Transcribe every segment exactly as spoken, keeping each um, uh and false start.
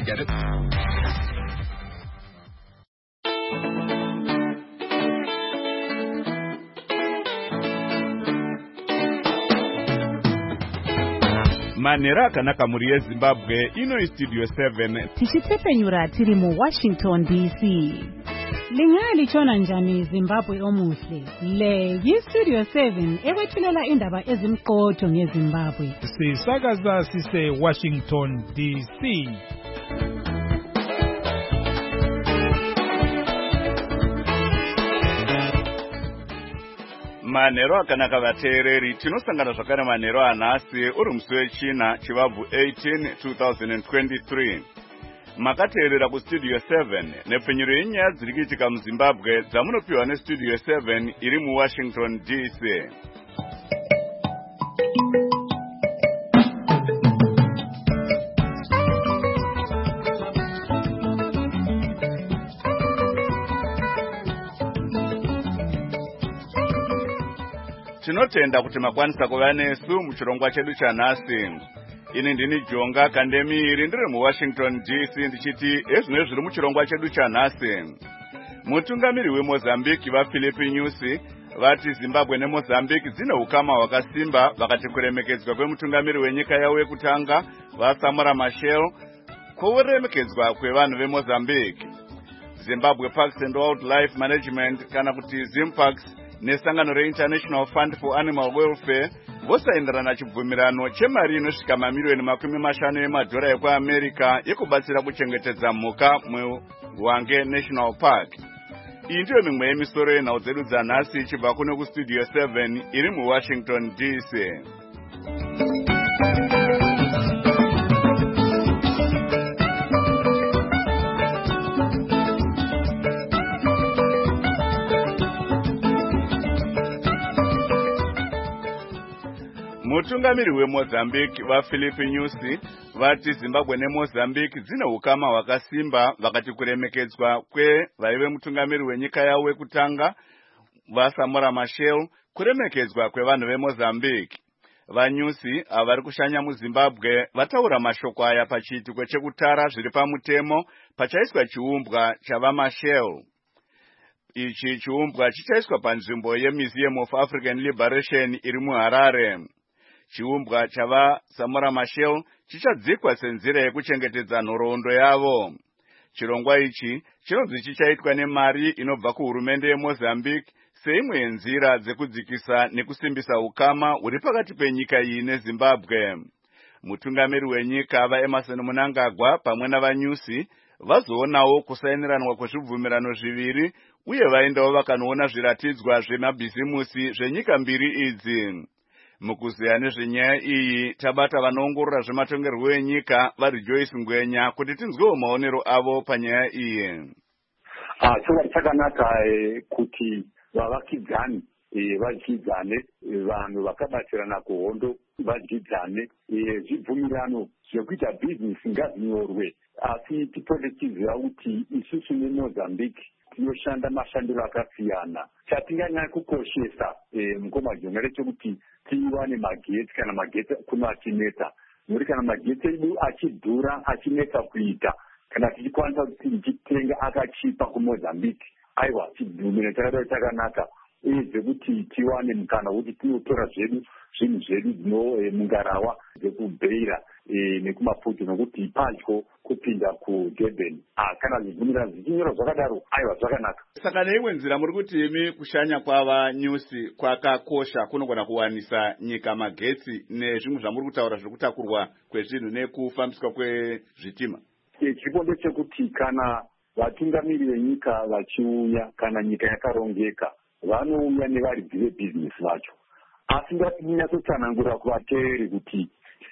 get it. Manera akanaka muri yeZimbabwe ino studio seven tichitepfenyura tiri mu Washington D C. Lingali chona njani Zimbabwe omuhle. Le yi studio seven ekwethulela indaba ezimqotho ngeZimbabwe. Sisakaza sise Washington D C. Manero akanaka vateereri tinosangana zvakare manero anhasi uri musi wechina chivabvu eighteen twenty twenty-three. Makateerera kustudio seven nepfenyuro yenyaya dziri kuitika muZimbabwe dzamunopiwa nestudio seven iri muWashington D C. Tinotenda kuti makwanisa kuva nesu muchirongwa chedu chanhasi. Ini ndini Jonga Kandemiri ndiri muWashington D C ndichiti ezvino zviri muchirongwa chedu chanhasi. Mutungamiri weMozambique vaPhilipi Nyusi vati Zimbabwe neMozambique dzine ukama hwakasimba vakati kuremekedzwa kwemutungamiri wenyika yavo yekutanga vaSamora Machel kuremekedzwa kwevanhu veMozambique. Zimbabwe Parks and Wildlife Management kana kuti Zimparks nesangano reInternational Fund for Animal Welfare vosaindirana chibvumirano chemari inosvika mamiliyoni makumi mashanu emadhora ekuAmerica yekubatsira kuchengetedza mhuka muHwange National Park. Iyi ndiyo mimwe yemisoro yenhau dzedu dzanhasi ichibva kuno kustudio seven iri muWashington D C. Mutungamiri weMozambique vaPhilipi Nyusi vati Zimbabwe neMozambique dzine ukama hwakasimba vakati kuremekedzwa kwevaive mutungamiri wenyika yavo wekutanga vaSamora Machel kuremekedzwa kwevanhu veMozambique. VaNyusi avari kushanya muZimbabwe vataura mashoko aya pachiitiko chekutara zviri pamutemo pachaiswa chiumbwa chavaMachel. Ichi chiumbwa chichaiswa panzvimbo yeMuseum of African Liberation iri muHarare. Chiumbwa chava Samora Machel chichadzikwa senzira yekuchengetedza nhoroondo yavo. Chirongwa ichi chinonzi chichaitwa nemari inobva kuhurumende yeMozambique seimwe yenzira dzekudzikisa nekusimbisa ukama huri pakati penyika iyi neZimbabwe. Mutungamiri wenyika vaEmerson Mnangagwa pamwe navaNyusi vazoonawo kusainiranwa kwezvibvumirano zviviri uye vaendawo vakanoona zviratidzwa zvemabhizimusi zvenyika mbiri idzi. Mukuziya nezvenyaya iyi tabata vanoongorora zvematongerwo enyika vaRejoice Ngwenya kuti tinzwewo maonero avo panyaya iyi. Ah, chova chakanaka kuti vavakidzani vadyidzane, vanhu vakabatirana kuhondo vadyidzane, zvibvumirano zvekuita bhizinesi ngazvinyorwe. Asi tipode tiziva kuti isusu neMozambique tinoshanda mashandiro akasiyana. Chatinganyanya kukoshesa mukoma Jonga ndechekuti tiwane magetsi kana magetsi kuno achinetsa. Muri kana magetsi edu achidhura achinetsa kuita kana tichikwanisa kuti tichitenga akachipa kuMozambique. Aiwa chibvumirano chakadaro chakanaka uye zvekuti tiwane mukana wekuti tinotora zvedu zvinhu zvedu zvino mungarawa dzekubheira nekumaputo nokuti padyo kupinda kuDurban. Kana zvibvumirano zvichinyora zvakadaro aiwa zvakanaka. Saka neimwe nzira muri kuti imi kushanya kwavaNyusi kwakakosha kunogona kuwanisa nyika magetsi nezvimwe zvamuri kutaura zvekutakurwa kwezvinhu nekufambiswa kwezvitima. Chipo ndechekuti kana vatungamiri venyika vachiuya kana nyika yakarongeka vanouya nevari vebhizinesi vacho. Asi ngatinyatsotanangura kuvateeri kuti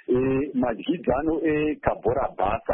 madyidzano eKabhora Basa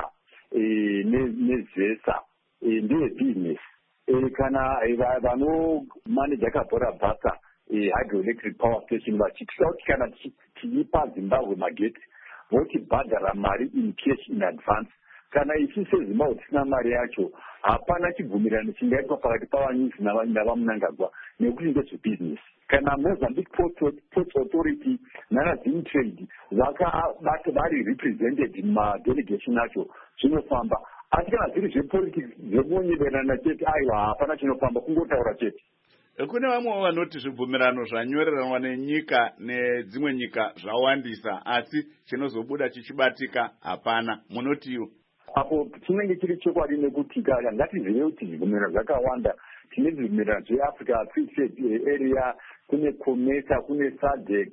nezesa ndevebhizinesi. Kana vanomaneja Kabhora Basa hydroelectric power station vachitisa kuti kana tichipa Zimbabwe magetsi votibhadhara mari in cash in advance. Kana isu seZimbabwe tisina mari yacho hapana chibvumirano chingaitwa pakati pavaNyusi navaMnangagwa nekuti ndezvebhizinesi. kana Mozambique Ports Authority narazim trade vakabata vari represented mumadelegation acho zvinofamba. Asi kana zviri zvepolitics zvekunyeverana chete aiwa hapana chinofamba, kungotaura chete. Kune vamwe vanoti zvibvumirano zvanyoreranwa nenyika nedzimwe nyika zvawandisa asi chinozobuda chichibatika hapana. Munotiwo apo chinenge chiri chokwadi nekuti kana ngatizive kuti zvibvumirano zvakawanda. Tine zvibvumirano zveAfrica Free Trade Area, kune COMESA, kune SADC,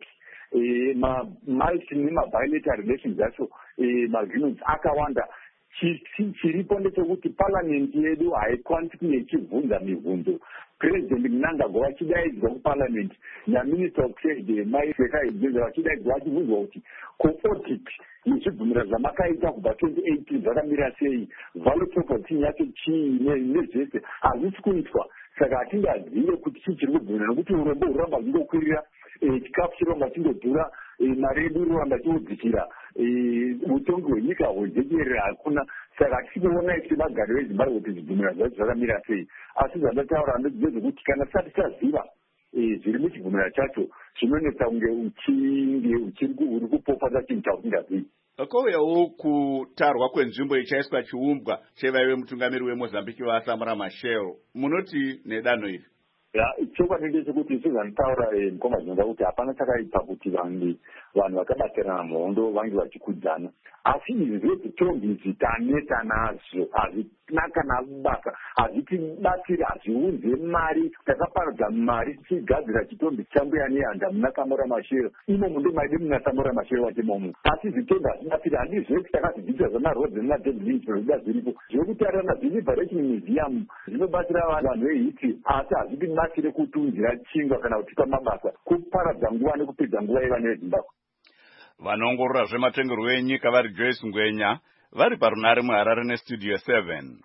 multi nemabilateral relations acho magreements akawanda. Chiripo ndechekuti parliament yedu haikwanisi kunge ichibvunza mibvunzo. President Mnangagwa vachidaidzwa kuparliament naminister of trade maiseka idzodzo vachidaidzwa vachibvunzwa kuti ko-audit nezvibvumirano zvamakaita kubva twenty eighteen zvakamira sei, value proposition yacho chii nezvese hazvisi kuitwa. Saka hatingazive kuti chii chiri kubvumirana, nokuti urombo huramba hungokwirira, chikafu chiramba chingodhura, mari yedu iroramba chingodzikira, utongi hwenyika hwejekerera hakuna. Saka tichinoona isi vagari veZimbabwe kuti zvibvumirano zvacho zvakamira sei. Asi zvandataura ndezvekuti kana tisati taziva zviri muchibvumirano chacho zvinonetsa kunge uchinge uri kupopata chinhu chausingazivi. Kouyawo kutarwa kwenzvimbo ichaiswa chiumbwa chevaive mutungamiri weMozambique vaSamora Machel, munoti nedanho iri? Chokwadi ndechekuti sezvanditaura mukoma zvinonga kuti hapana chakaipa kuti vanhu vakabatirana muhondo vange vachikudzana. Asi izvi zvedzitombi idzi taneta nazvo hazvina kana basa, hazvitibatsiri, hazviunze mari. Takaparadza mari tichigadzira chitombi chichambuya nehanda muna Samora Machel. Imomo ndo maide muna Samora Machel wachemomo. Asi zvitombi hazvibatsiri, handizveti takazvidzidza zvamarodzi nemaDavid Lynch zvoda zviripo. Zvekutarira nazviliberation museum zvinobatsira vanhu vehiti, asi hazvitibatsire kutungira chingwa kana kutipa mabasa, kuparadza nguva nekupedza nguva yevana veZimbabwe. Vanoongorora zvematongerwo enyika vari Joyce Ngwenya vari parunare muHarare neStudio seven.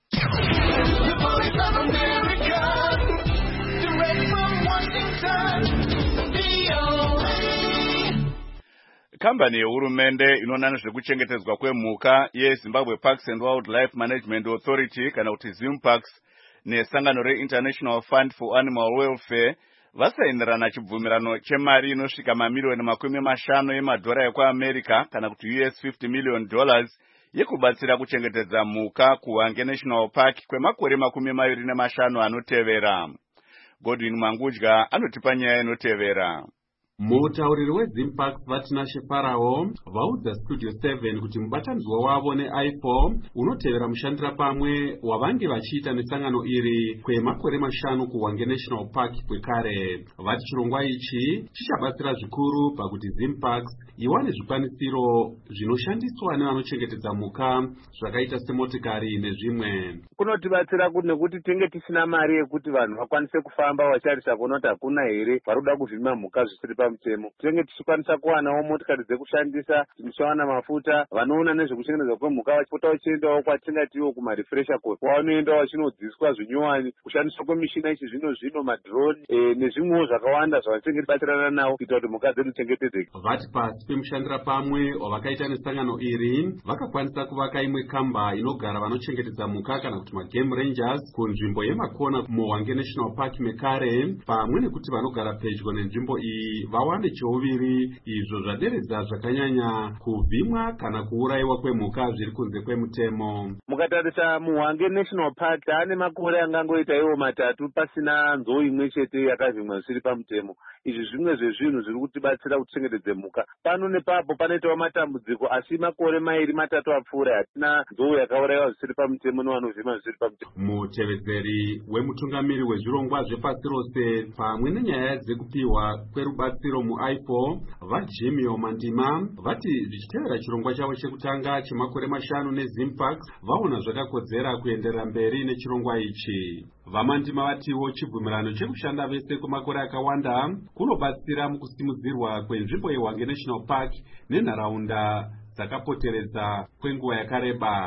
Kambani yehurumende inoona nezvekuchengetedzwa kwemhuka yeZimbabwe Parks and Wildlife Management Authority kana kuti ZimParks nesangano reInternational Fund for Animal Welfare vasainirana chibvumirano chemari inosvika mamiliyoni makumi mashanu emadhora ekuAmerica kana kuti U S fifty million dollars yekubatsira kuchengetedza mhuka kuHwange National Park kwemakore makumi maviri nemashanu anotevera. Godwin Mangudya anotipa nyaya inotevera. Mutauriri weZimParks Vatinashe Farao vaudza Studio seven kuti mubatanidzwa wavo neI F O unotevera mushandira pamwe wavange vachiita nesangano iri kwemakore mashanu kuHwange National Park kwekare. Vati chirongwa ichi chichabatsira zvikuru pakuti ZimParks iwane zvikwanisiro zvinoshandiswa nevanochengetedza mhuka zvakaita semotikari nezvimwe. Kunotibatsira kuti nekuti tinge tisina mari yekuti vanhu vakwanise kufamba vacharisa kuona kuti hakuna here varuda kuvhima mhuka zvisiri pamutemo. Tinenge tichikwanisa kuwanawo motikari dzekushandisa, tichiwana mafuta, vanoona nezvekuchengetedzwa kwemhuka vachipota vachiendawo kwatingatiwo kumarefresher course, kwavanoenda vachinodzidziswa zvinyowani, kushandiswa kwemishina yechizvino zvino, madrone e, nezvimwewo zvakawanda zvatinenge tibatsirana nawo kuita kuti mhuka dzedu chengetedzeke. Vati pasi pemushandira pamwe wavakaita nesangano iri vakakwanisa kuvaka imwe kamba inogara vanochengetedza mhuka kana kuti magame rangers kunzvimbo yemakona muHwange National Park mekare, pamwe nekuti vanogara pedyo nenzvimbo iyi vawane cheuviri, izvo zvaderedza zvakanyanya kuvhimwa kana kuurayiwa kwemhuka zviri kunze kwemutemo. Mukatarisa muHwange National Park ane makore angangoita iwo matatu pasina nzou imwe chete yakavhimwa zvisiri pamutemo. Izvi zvimwe zvezvinhu zviri kutibatsira kuchengetedza mhuka. Pano nepapo panoitawo matambudziko, asi makore mairi matatu apfuura hatina nzou yakaurayiwa zvisiri pamutemo nevanovhima zvisiri pamutemo. Mutevedzeri wemutungamiri wezvirongwa zvepasi rose pamwe nenyaya dzekupiwa kwerubatsiro muI F O vaJimmy Mandima vati zvichitevera chirongwa chavo chekutanga chemakore mashanu neZimParks vaona zvakakodzera kuenderera mberi nechirongwa ichi. Vamandima vatiwo chibvumirano chekushanda vese kwemakore akawanda kunobatsira mukusimudzirwa kwenzvimbo yeHwange National Park nenharaunda dzakapoteredza kwenguva yakareba.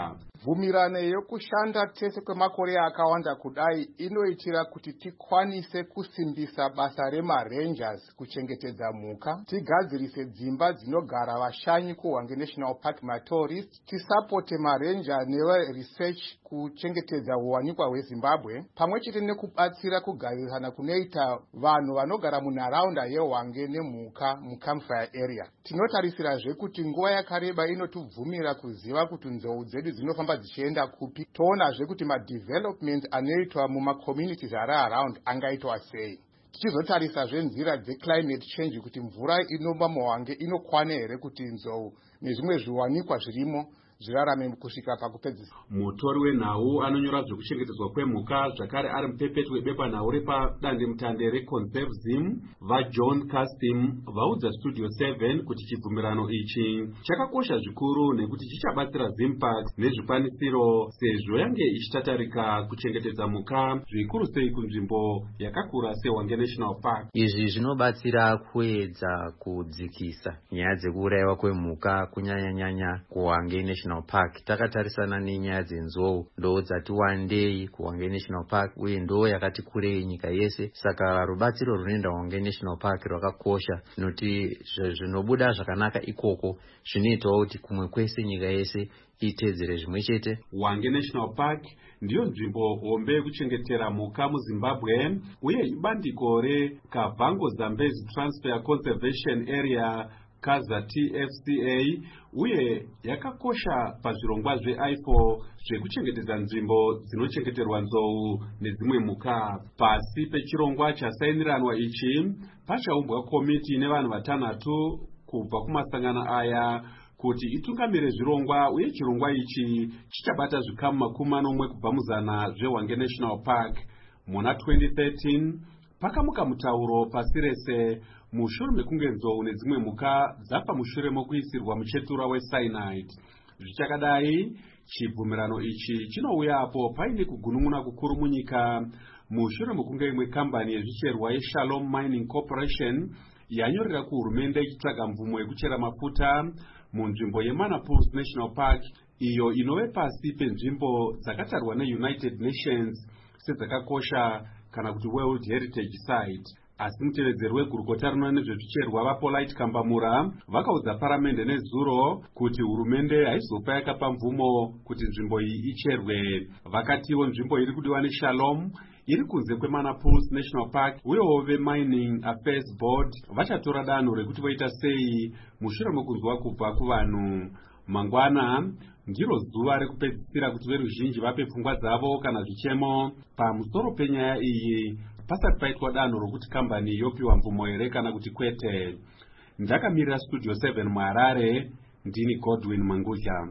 mvumirano yokushanda tese kwemakore akawanda kudai inoitira kuti tikwanise kusimbisa basa remarangers kuchengetedza mhuka, tigadzirise dzimba dzinogara vashanyi kuHwange National Park matourist, tisapote maranger nevaresearch kuchengetedza uwanikwa hweZimbabwe, pamwe chete nekubatsira kugarisana kunoita vanhu vanogara munharaunda yeHwange nemhuka mucampfire area. Tinotarisirazve kuti nguva yakareba inotibvumira kuziva kuti nzou dzedu dzinofamba dzichienda kupi. Toonazve kuti madevelopment anoitwa mumacommunities ari around angaitwa sei. Tichizotarisazve nzira dzeclimate change kuti mvura inomba muHwange inokwana here kuti nzou nezvimwe zviwanikwa zvirimo zvirarame kusvika pakupedzisa. Mutori wenhau anonyora zvekuchengetedzwa kwemhuka zvakare ari mupepeti webepanhau repadandemutande reconserve zim vaJohn Custom vaudza Studio seven kuti chibvumirano ichi chakakosha zvikuru nekuti chichabatsira Zimparks nezvikwanisiro sezvo yange ichitatarika kuchengetedza mhuka zvikuru sei kunzvimbo yakakura seHwange National Park. Izvi zvinobatsira kuedza kudzikisa nyaya dzekuurayiwa kwemhuka kunyanya-nyanya kuHwange National Park. Takatarisana nenyaya dzenzou ndo dzati wandei kuHwange National Park uye ndo yakati kurei nyika yese. Saka rubatsiro runoenda Hwange National Park rwakakosha noti zvinobuda zvakanaka ikoko zvinoitawo kuti kumwe kwese nyika yese itedzere zvimwe chete. Hwange National Park ndiyo nzvimbo hombe yekuchengetera mhuka muZimbabwe uye ibandiko reKavango Zambezi Transfer Conservation Area Kaza T F C A uye yakakosha pazvirongwa zveI F O zvekuchengetedza nzvimbo dzinochengeterwa nzou nedzimwe mhuka. Pasi pechirongwa chasainiranwa ichi pachaumbwa komiti nevanhu vatanhatu kubva kumasangano aya kuti itungamire zvirongwa uye chirongwa ichi chichabata zvikamu makumi manomwe kubva muzana zveHwange National Park. Muna twenty thirteen pakamuka mutauro pasi rese mushure mekunge nzou nedzimwe mhuka dzabva mushure mokuisirwa muchetura weCyanide. Zvichakadai, chibvumirano ichi chinouyapo paine kugunun'una kukuru munyika mushure mekunge imwe kambani yezvicherwa yeShalom Mining Corporation yanyorera kuhurumende ichitsvaga mvumo yekuchera mafuta munzvimbo yeManaples National Park iyo inove pasi penzvimbo dzakatarwa neUnited Nations sedzakakosha kana kuti World Heritage Site. Asi mutevedzeri wegurukota rinoona nezvezvicherwa vaPolite Kambamura vakaudza paramende nezuro kuti hurumende haizopa yakapa mvumo kuti nzvimbo iyi icherwe. Vakatiwo nzvimbo iri kudiwa neShalom iri kunze kweManaples National Park uyewo veMining Affairs Board vachatora danho rekuti voita sei mushure mekunzwa kubva kuvanhu. Mangwana ndiro zuva rekupedzisira kuti veruzhinji vape pfungwa dzavo kana zvichemo pamusoro penyaya iyi pasati paitwa danho rokuti kambani yopiwa mvumo here kana kuti kwete. Ndakamirira Studio seven muHarare, ndini Godwin Mangudya.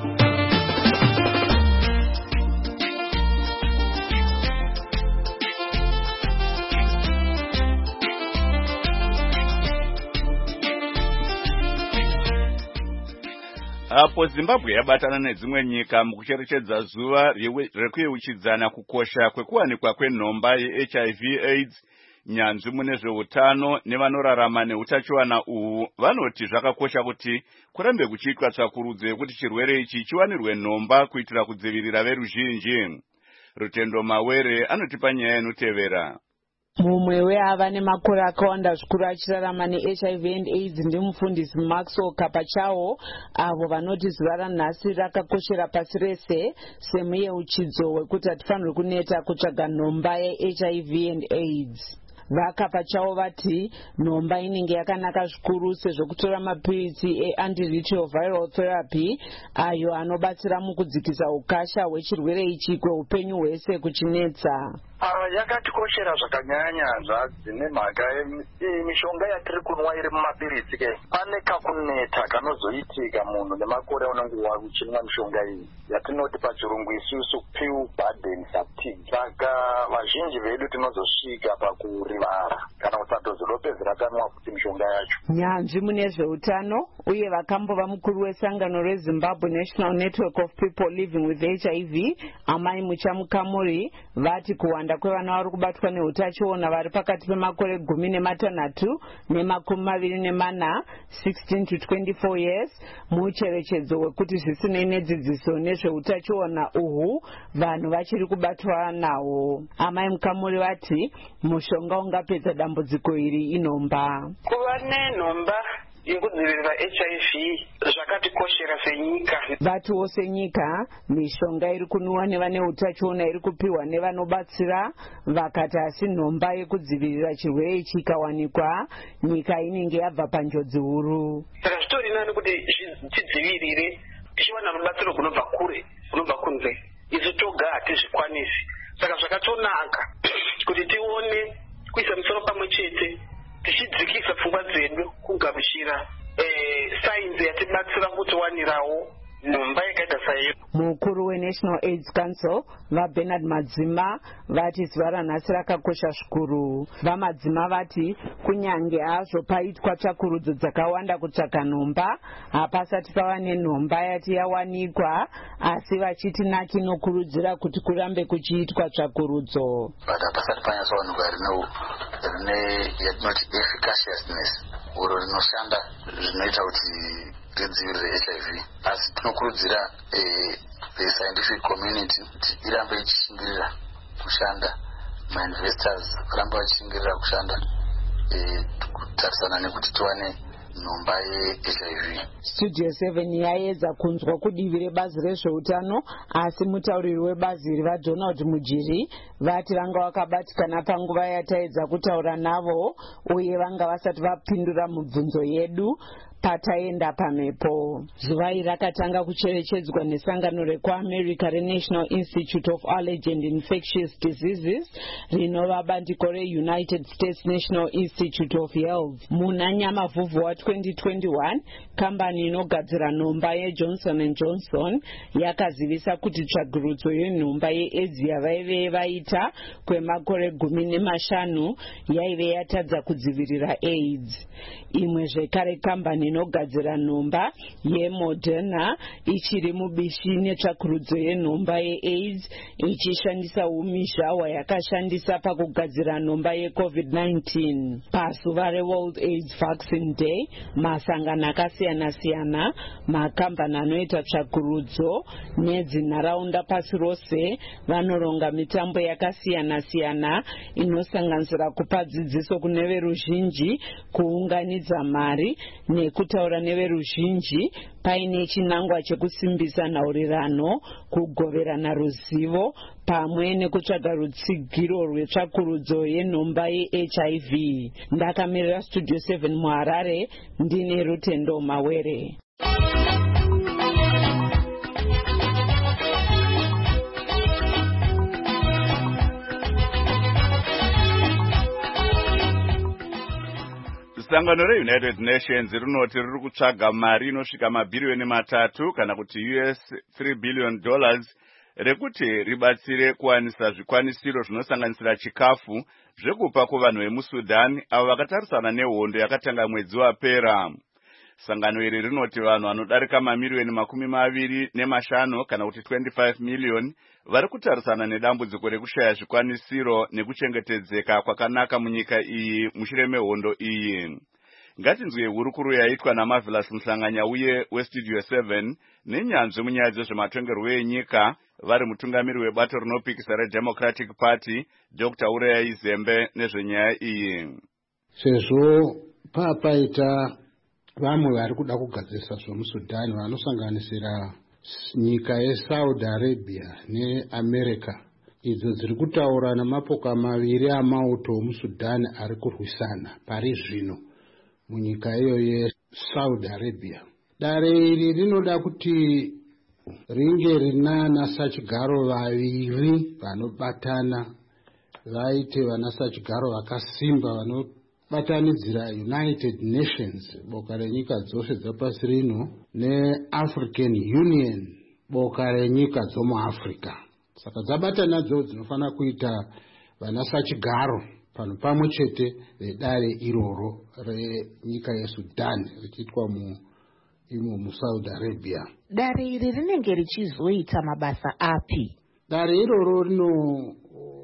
Apo Zimbabwe yabatana nedzimwe nyika mukucherechedza zuva rekuyeuchidzana kukosha kwekuwanikwa kwenhomba yeH I V AIDS, nyanzvi mune zveutano nevanorarama neutachiwana uhu vanoti zvakakosha kuti kurambe kuchiitwa tsvakurudzo yekuti chirwere ichi chiwanirwe nhomba kuitira kudzivirira veruzhinji. Rutendo Mawere anotipa nyaya inotevera. Mumwe weava nemakore akawanda zvikuru achirarama neH I V and AIDS ndimufundisi Maxwell Kapachawo, avo vanoti zuva ranhasi rakakoshera pasi rese semuyeuchidzo wekuti hatifanirwi kuneta kutsvaga nhomba yeH I V and AIDS. Vakapachawo vati nhomba inenge yakanaka zvikuru sezvo kutora mapiritsi e-antiretroviral therapy ayo anobatsira mukudzikisa ukasha hwechirwere ichi kweupenyu hwese kuchinetsa. Yakatikoshera zvakanyanya zvadzine mhaka mishonga yatiri kunwa iri mumapiritsi ke pane kakuneta kanozoitika munhu nemakore unenge uchinwa mishonga iyi yatinoti pachirungu isusu pill burden fatigue. Saka vazhinji vedu tinozosvika pakurivara kana kusadhozilopedzera tanwa kuti mishonga yacho. Nyanzvi mune zveutano uye vakambova mukuru wesangano reZimbabwe National Network of People Living with H I V, Amai Muchamukamuri, vati kuwanda kuwanda kwevana vari kubatwa neutachiona vari pakati pemakore gumi nematanhatu nemakumi maviri nemana sixteen to twenty-four years mucherechedzo wekuti zvisinei nedzidziso nezveutachiona uhu vanhu vachiri kubatwa nawo. Amai Mukamuri vati mushonga ungapedza dambudziko iri inomba. Kuva nenhomba yekudzivirira H I V zvakatikoshera senyika. Vatiwo senyika mishonga iri kunwiwa nevane utachiona iri kupiwa nevanobatsira vakati asi nhomba yekudzivirira chirwere ichi ikawanikwa nyika inenge yabva panjodzi huru. Saka zvitori nani kuti tidzivirire tichiwana rubatsiro kunobva kure kunobva kunze isu toga hatizvikwanisi. Saka zvakatonaka kuti tione kuisa misoro pamwe chete tichidzikisa pfungwa dzedu kugamuchira sainzi yatibatsira kuti wanirawo nhomba yakaita sayo. Mukuru weNational AIDS Council vaBernard Madzima vati zuva ranhasi rakakosha zvikuru. VaMadzima vati kunyange hazvo paitwa tsvakurudzo dzakawanda kutsvaka nhomba hapasati pava nenhomba yati yawanikwa, asi vachiti naki nokurudzira kuti kurambe kuchiitwa tsvakurudzo. Hapasati panyatsowanikwa rine yatinoti efficaciousness uro rinoshanda zvinoita kuti tidzivirire H I V, asi tinokurudzira the scientific community kuti irambe ichishingirira kushanda, ma-investors varambe vachishingirira kushanda kutarisana nekuti tiwane nhomba ye-H I V. Studio seven yaedza kunzwa kudivi rebazi rezveutano, asi mutauriri webazi iri vaDonald Mujiri vati vanga vakabatikana panguva yataedza kutaura navo uye vanga vasati vapindura mibvunzo yedu pataenda pamhepo. Zuva iri rakatanga kucherechedzwa nesangano rekuAmerica reNational Institute of Allergy and Infectious Diseases rinova bandiko reUnited States National Institute of Health. Muna Nyamavhuvhu wa twenty twenty-one kambani inogadzira nhomba yeJohnson and Johnson yakazivisa kuti tsvagurudzo yenhomba yeAIDS yavaive vaita kwemakore gumi nemashanu yaive yatadza kudzivirira AIDS. Imwe zvekare kambani inogadzira nhomba yeModerna ichiri mubishi netsvakurudzo yenhomba yeAIDS ichishandisa umhizha hwayakashandisa pakugadzira nhomba yeCovid nineteen. Pazuva reWorld AIDS Vaccine Day, masangano akasiyana siyana, makambani anoita tsvakurudzo nedzinharaunda pasi rose vanoronga mitambo yakasiyana siyana inosanganisira kupa dzidziso kune veruzhinji, kuunganidza mari nekutaura neveruzhinji paine chinangwa chekusimbisa nhaurirano, kugoverana ruzivo pamwe nekutsvaga rutsigiro rwetsvakurudzo yenhomba yeH I V. Ndakamirira Studio seven muHarare, ndine Rutendo Mawere. Sangano reUnited Nations rinoti riri kutsvaga mari inosvika mabhiriyoni matatu kana kuti U S three billion dollars rekuti ribatsire kuwanisa zvikwanisiro zvinosanganisira chikafu zvekupa kuvanhu vemuSudan avo vakatarisana nehondo yakatanga mwedzi wapera. Sangano iri rinoti vanhu vanodarika mamiriyoni makumi maviri nemashanu kana kuti twenty-five million vari kutarisana nedambudziko rekushaya zvikwanisiro nekuchengetedzeka kwakanaka munyika iyi mushure mehondo iyi. Ngatinzwe hurukuru yaitwa naMarvelous Muhlanganya uye weStudio seven nenyanzvi munyaya dzezvematongerwo enyika vari mutungamiri webato rinopikisa reDemocratic Party Doctor Uraya Izembe nezvenyaya iyi. Sezvo papaita vamwe vari kuda kugadzirisa zvemuSudan vanosanganisira nyika yeSaudi Arabia neAmerica, idzo dziri kutaura namapoka maviri amauto muSudan ari kurwisana pari zvino munyika iyo yeSaudi Arabia. Dare iri rinoda kuti ringe rina sachigaro vaviri vanobatana, vaite vana sachigaro vakasimba vano batanidzira United Nations, boka renyika dzose dzapasi rino, neAfrican Union, boka renyika dzomuAfrica. Saka dzabatana dzo dzinofana kuita vana sachigaro pano pamwe chete vedare iroro renyika yeSudan richiitwa mu imo muSaudi Arabia. Dare iri rinenge richizoita mabasa api? Dare iroro rino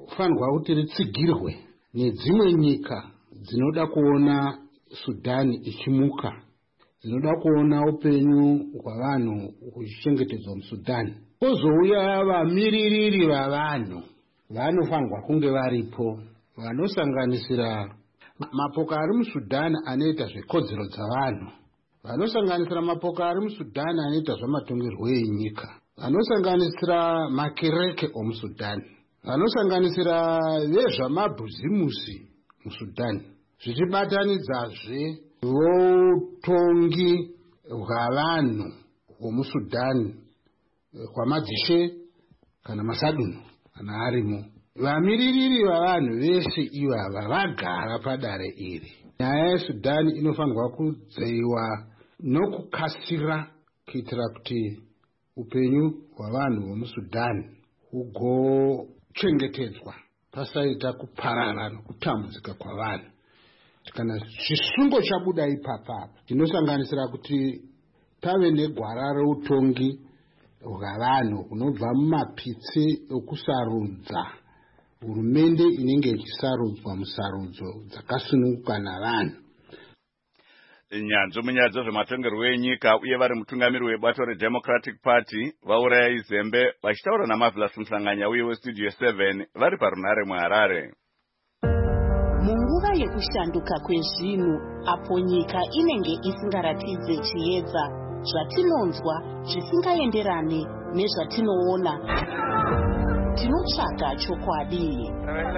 rinofanirwa kuti ritsigirwe nedzimwe nyika dzinoda kuona Sudani ichimuka, dzinoda kuona upenyu hwavanhu huchichengetedzwa muSudani. Kozouya vamiririri vavanhu vanofanirwa kunge varipo, vanosanganisira mapoka ari muSudani anoita zvekodzero dzavanhu, vanosanganisira mapoka ari muSudani anoita zvamatongerwo enyika, vanosanganisira makereke omuSudani, vanosanganisira vezvamabhuzimusi muSudani, zvichibatanidzazve votongi hwavanhu vomuSudani hwamadzishe kana masadunu kana arimo. Vamiririri vavanhu veshe ivava vagara padare iri. Nyaya yeSudani inofanirwa kudzeiwa nokukasira kuitira kuti upenyu hwavanhu vomuSudani hugochengetedzwa pasaita kuparara nokutambudzika kwavanhu. Kana chisungo chabuda ipapa tinosanganisira kuti tave negwara reutongi hwavanhu hunobva mumapitsi okusarudza hurumende inenge ichisarudzwa musarudzo dzakasununguka navanhu. Nyanzvi munyaya zvematongerwo enyika uye vari mutungamiri webato reDemocratic Party vauraya izembe vachitaura naMarvelous Mhlanganya uye weStudio seven vari parunare muHarare. Munguva yekushanduka kwezvinhu apo nyika inenge isingaratidze chiedza zvatinonzwa zvisingaenderane nezvatinoona, tinotsvaga chokwadi.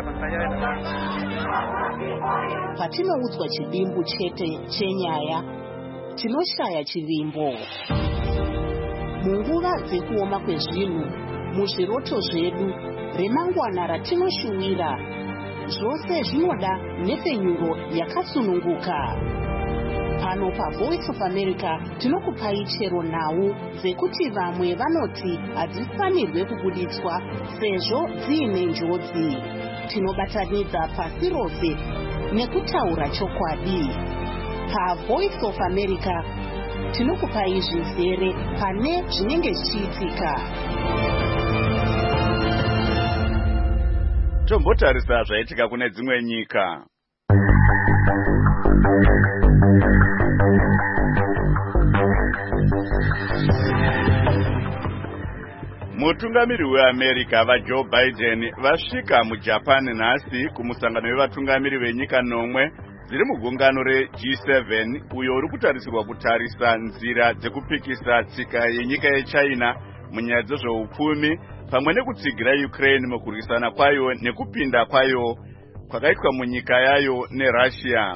Patinoudzwa chivimbo chete chenyaya, tinoshaya chivimbo. Munguva dzekuoma kwezvinhu, muzviroto zvedu, remangwana ratinoshuwira, zvose zvinoda nhefenyuro yakasununguka. Pano paVoice of America tinokupai chero nhau dzekuti vamwe vanoti hadzifanirwe kubuditswa sezvo dziine njodzi. Tinobatanidza pasi rose nekutaura chokwadi. PaVoice of America tinokupai zvizere pane zvinenge zvichiitika. Tombotarisa zvaitika kune dzimwe nyika. Mutungamiri weAmerica vaJoe Biden vasvika muJapan nhasi kumusangano wevatungamiri venyika nomwe dziri mugungano reG seven uyo uri kutarisirwa kutarisa nzira dzekupikisa tsika yenyika yeChina munyaya dzezveupfumi pamwe nekutsigira Ukraine mukurwisana kwayo nekupinda kwayo kwakaitwa munyika yayo neRussia.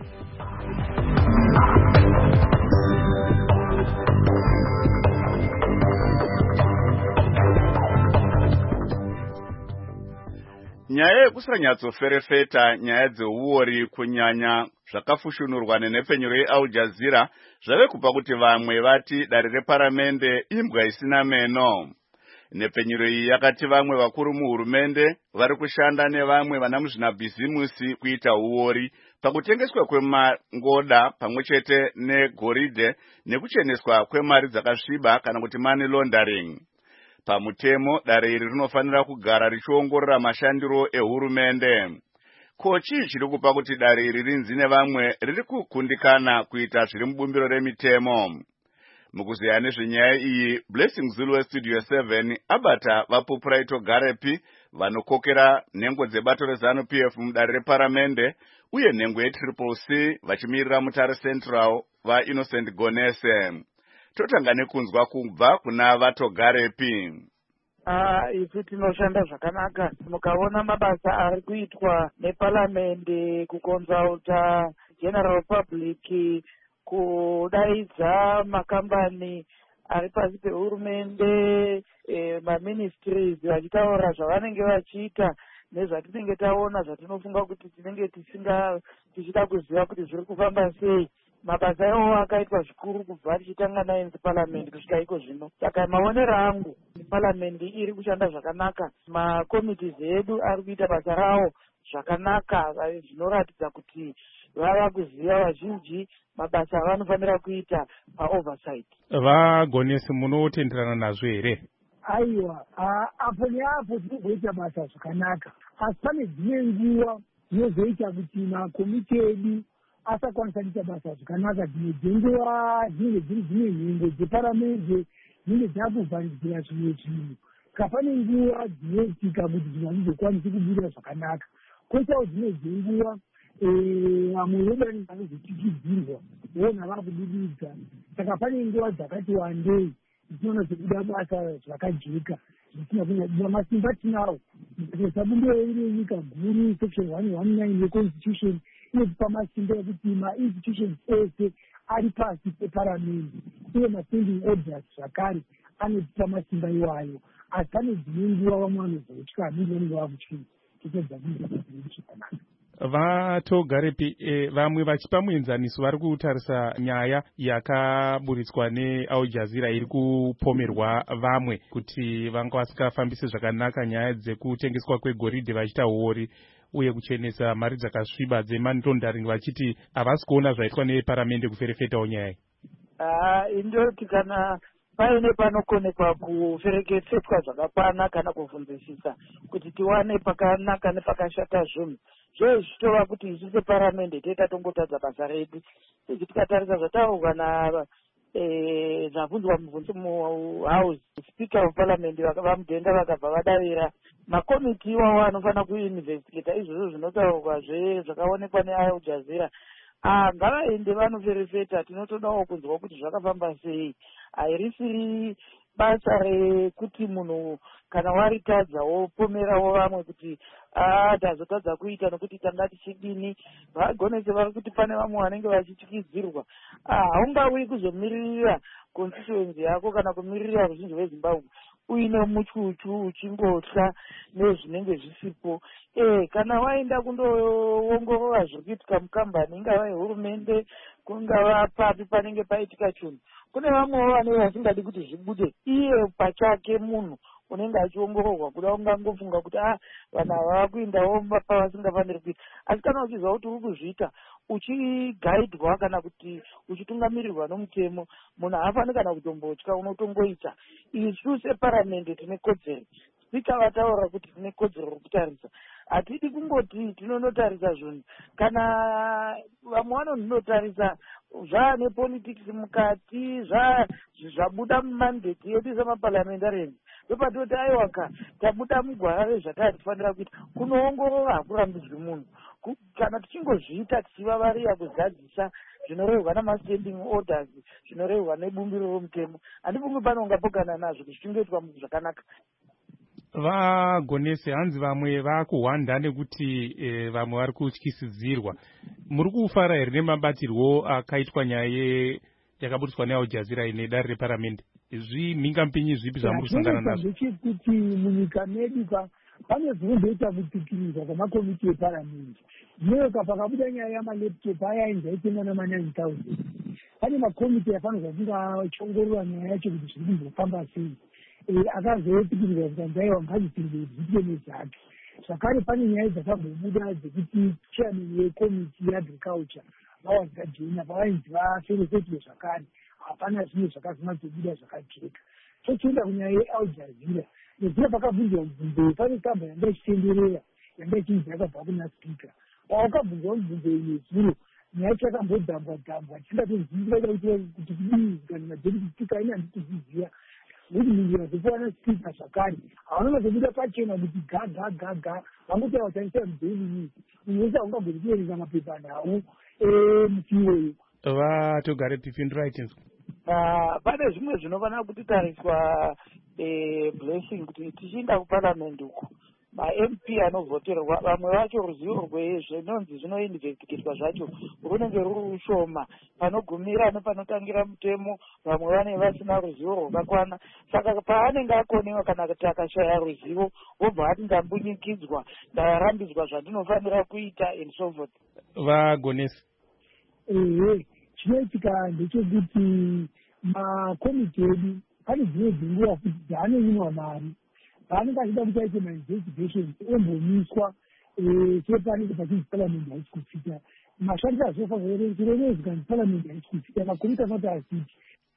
Nyaya yekusanyatsoferefeta nyaya dzeuori kunyanya zvakafushunurwa nenhepfenyuro yeAl Jazeera zvave kupa kuti vamwe vati dare reparamende imbwa isina meno. Nhepfenyuro iyi yakati vamwe vakuru muhurumende vari kushanda nevamwe vana muzvinabhizimusi kuita uori pakutengeswa kwemangoda pamwechete negoridhe nekucheneswa kwemari dzakasviba kana kuti money laundering. Pamutemo dare iri rinofanira kugara richiongorora mashandiro ehurumende. Ko chii chiri kupa kuti dare iri rinzi nevamwe riri kukundikana kuita zviri mubumbiro remitemo? Mukuziya nezvenyaya iyi, Blessing Zulu weStudio seven abata vaPupuraito Garepi vanokokera nhengo dzebato reZANU P F mudare reparamende uye nhengo yeTriple C vachimirira Mutare Central vaInnocent Gonese. Totanga nekunzwa kubva kuna vaTogarepi. Ah, isu tinoshanda zvakanaka. Mukaona mabasa ari kuitwa neparamende, kukonsulta General Public, kudaidza makambani ari pasi pehurumende, eh, maministries vachitaura zvavanenge vachiita nezvatinenge taona zvatinofunga kuti tinenge tisinga tichida kuziva kuti zviri kufamba sei. Mabasa iwo akaitwa zvikuru kubva tichitanga naye parliament kusvika iko zvino. Saka maonero angu parliament iri kushanda zvakanaka, makomiti edu ari kuita basa rawo zvakanaka, zvinoratidza kuti vava kuziva vazhinji mabasa avanofanira kuita paoversight. Vagonesi munotenderana nazvo here? aiwa apo neapo tinozoita basa zvakanaka, asi pane dzimwe nguva dzinozoita kuti makomiti edu asakwanisa kuita basa zvakanaka. Dzimwe dzenguva dzinenge dziri dzimwe nhengo dzeparamende dzinenge dzakuvharidzira zvimwe zvinhu, saka pane nguva dzinoitika kuti zvinhu hazvizokwanisi kubuda zvakanaka. Koitawo dzimwe dzenguva vamwe vedanhi vanozotichidzirwa vona vakudududza, saka pane nguva dzakati wandei dzinoona sekuda basa zvakajeka zvisina kunyanya. Masimba tinawo sabundo ine nyika guru section one one nine yeconstitution inotipa masimba ekuti mainstitutions ese ari pasi peparamende, uye masending orders zvakare anotipa masimba iwayo. Asi pane dzimwe nguva vamwe vanozotya hamiri vanenge vakutyisa tichedza kuita zvakanaka. Vatogarepi e, vamwe vachipa muenzaniso vari kutarisa nyaya yakaburitswa neAl Jazeera iri kupomerwa vamwe kuti vanga vasikafambise zvakanaka nyaya dzekutengeswa kwegoridhe vachiita huori uye kuchenesa mari dzakasviba dzemani laundering, vachiti havasi kuona zvaitwa neparamende kuferefetawo nyaya iyi. Ah, indoti kana paine panokonekwa kufereketsetwa zvakakwana kana kuvhunzisisa kuti tiwane pakanaka nepakashata zvinhu, zvee zvichitova kuti isu separamende toita tongotadza basa redu. Ichi tikatarisa zvataurwa na zvabvunzwa mubvunzo muhouse, speaker of parliament vamudhenda vakabva vadavira makomiti iwawo anofanira kuinvestigata izvozvo zvinotaurwa zvakaonekwa neAl Jazeera. Ah, ngavaende vanoferefeta, tinotodawo kunzwa kuti zvakafamba sei. Harisiri basa rekuti munhu kana waritadza wopomerawo vamwe kuti ah tazotadza kuita nokuti tanga tichidini. Vagonese vari kuti pane vamwe vanenge vachityidzirwa. Ah, haungauyi kuzomiririra constituency yako kana kumiririra ruzhinji rweZimbabwe uine muchuchu uchingotya nezvinenge zvisipo. Eh, kana waenda kundoongorora zviri kuitika mukambani, ingava yehurumende, kungava papi panenge paitika chinhu, kune vamwewo vanenge vasingadi kuti zvibude. Iye pachake munhu unenge achiongororwa kuda ungangofunga kuti ah vanhu ava vakuindawo pavasingafaniri kuita. Asi kana uchiziva kuti uri kuzviita uchigaidwa kana kuti uchitungamirirwa nomutemo, munhu haafaniri kana kutombotya, unotongoita. Isu separamende tine kodzero. Spika vataura kuti tine kodzero rokutarisa. Hatidi kungoti tinonotarisa zvinhu. Kana vamwe vanondotarisa zvaane politics mukati, zvabuda mumandate yedu semaparliamentarians, ndopatoti aiwaka tabuda mugwara rezvatatifanira kuita. Kunoongorora hakurambidzwi munhu. Kana tichingozviita tichivavarira kuzadzisa zvinorehwa namastanding orders, zvinorehwa nebumbiro romutemo, handifungi pano ungapokana nazvo zvichingoitwa zvakanaka. Vagonese hanzi vamwe vakuhwanda nekuti e, vamwe vari kutyisidzirwa. Muri kufara here nemabatirwo akaitwa nyaya yakaburiswa neAl Jazeera ine dare reparamende? Zvimhingampinyi zvipi zvamuri kusangana nazvo? Kuti munyika medu pane zvinondoita kutsikirizwa kwamakomiti eparamende. Nyoka pakabuda nyaya yamalaptop ayainza itengwa namanine thousand. Pane makomiti afanirwa kunge achiongorora nyaya yacho kuti zviri kuzofamba sei. Akazotikirirwa kuti anzaiwa ngazvipinde zviite nezvake. Zvakare pane nyaya dzakambobuda dzekuti chairman wekomiti yeagriculture vawanzikajena pavainzi vaferefetwe zvakare. Hapana zvimwe zvakazonatsobuda zvakajeka. Tochienda kunyaya yeAl Jazeera, nezvino pakabvunzwa mubvunzo, pane kamba yanga ichitenderera yanga ichinzi yakabva kuna spika. Wakabvunzwa mubvunzo ine zviro nyaya yacho yakambodhambwa dhambwa tisingatozviziva kuti kudii kana deputy speaker ine handitiziziva. Kuti mingira dzekuwana spika zvakare havanonga zobuda pachena kuti ga ga ga ga vangoti vataisa mudaily news unoisa ungagoni kuerenga mapepa nawo mufiweyo. Vatogare pipindurai tinzwa. Pane zvimwe zvinofanira kutitariswa blessing kuti tichienda kuparliament uko ma-M P anovhoterwa vamwe vacho ruzivo rwezvinonzi zvinoinvestigatwa zvacho runenge ruri ushoma, panogumira nepanotangira mutemo vamwe vane vasina ruzivo rwakakwana. Saka paanenge akonewa kana kuti akashaya ruzivo wobva ati ndambunyikidzwa, ndarambidzwa zvandinofanira kuita and so forth. Vagonesi. Ehe, chinoitika ndechekuti makomiti edu pane dzimwe dzenguva kuti dzaanonyimwa mari paanenge achida kuti aite mainvestigations ombomiswa sepanenge pachinzi parliament haisi kufita. Mashandiro azvofanira kuremedzwa kuti parliament haisi kufita, makomiti asati asiti.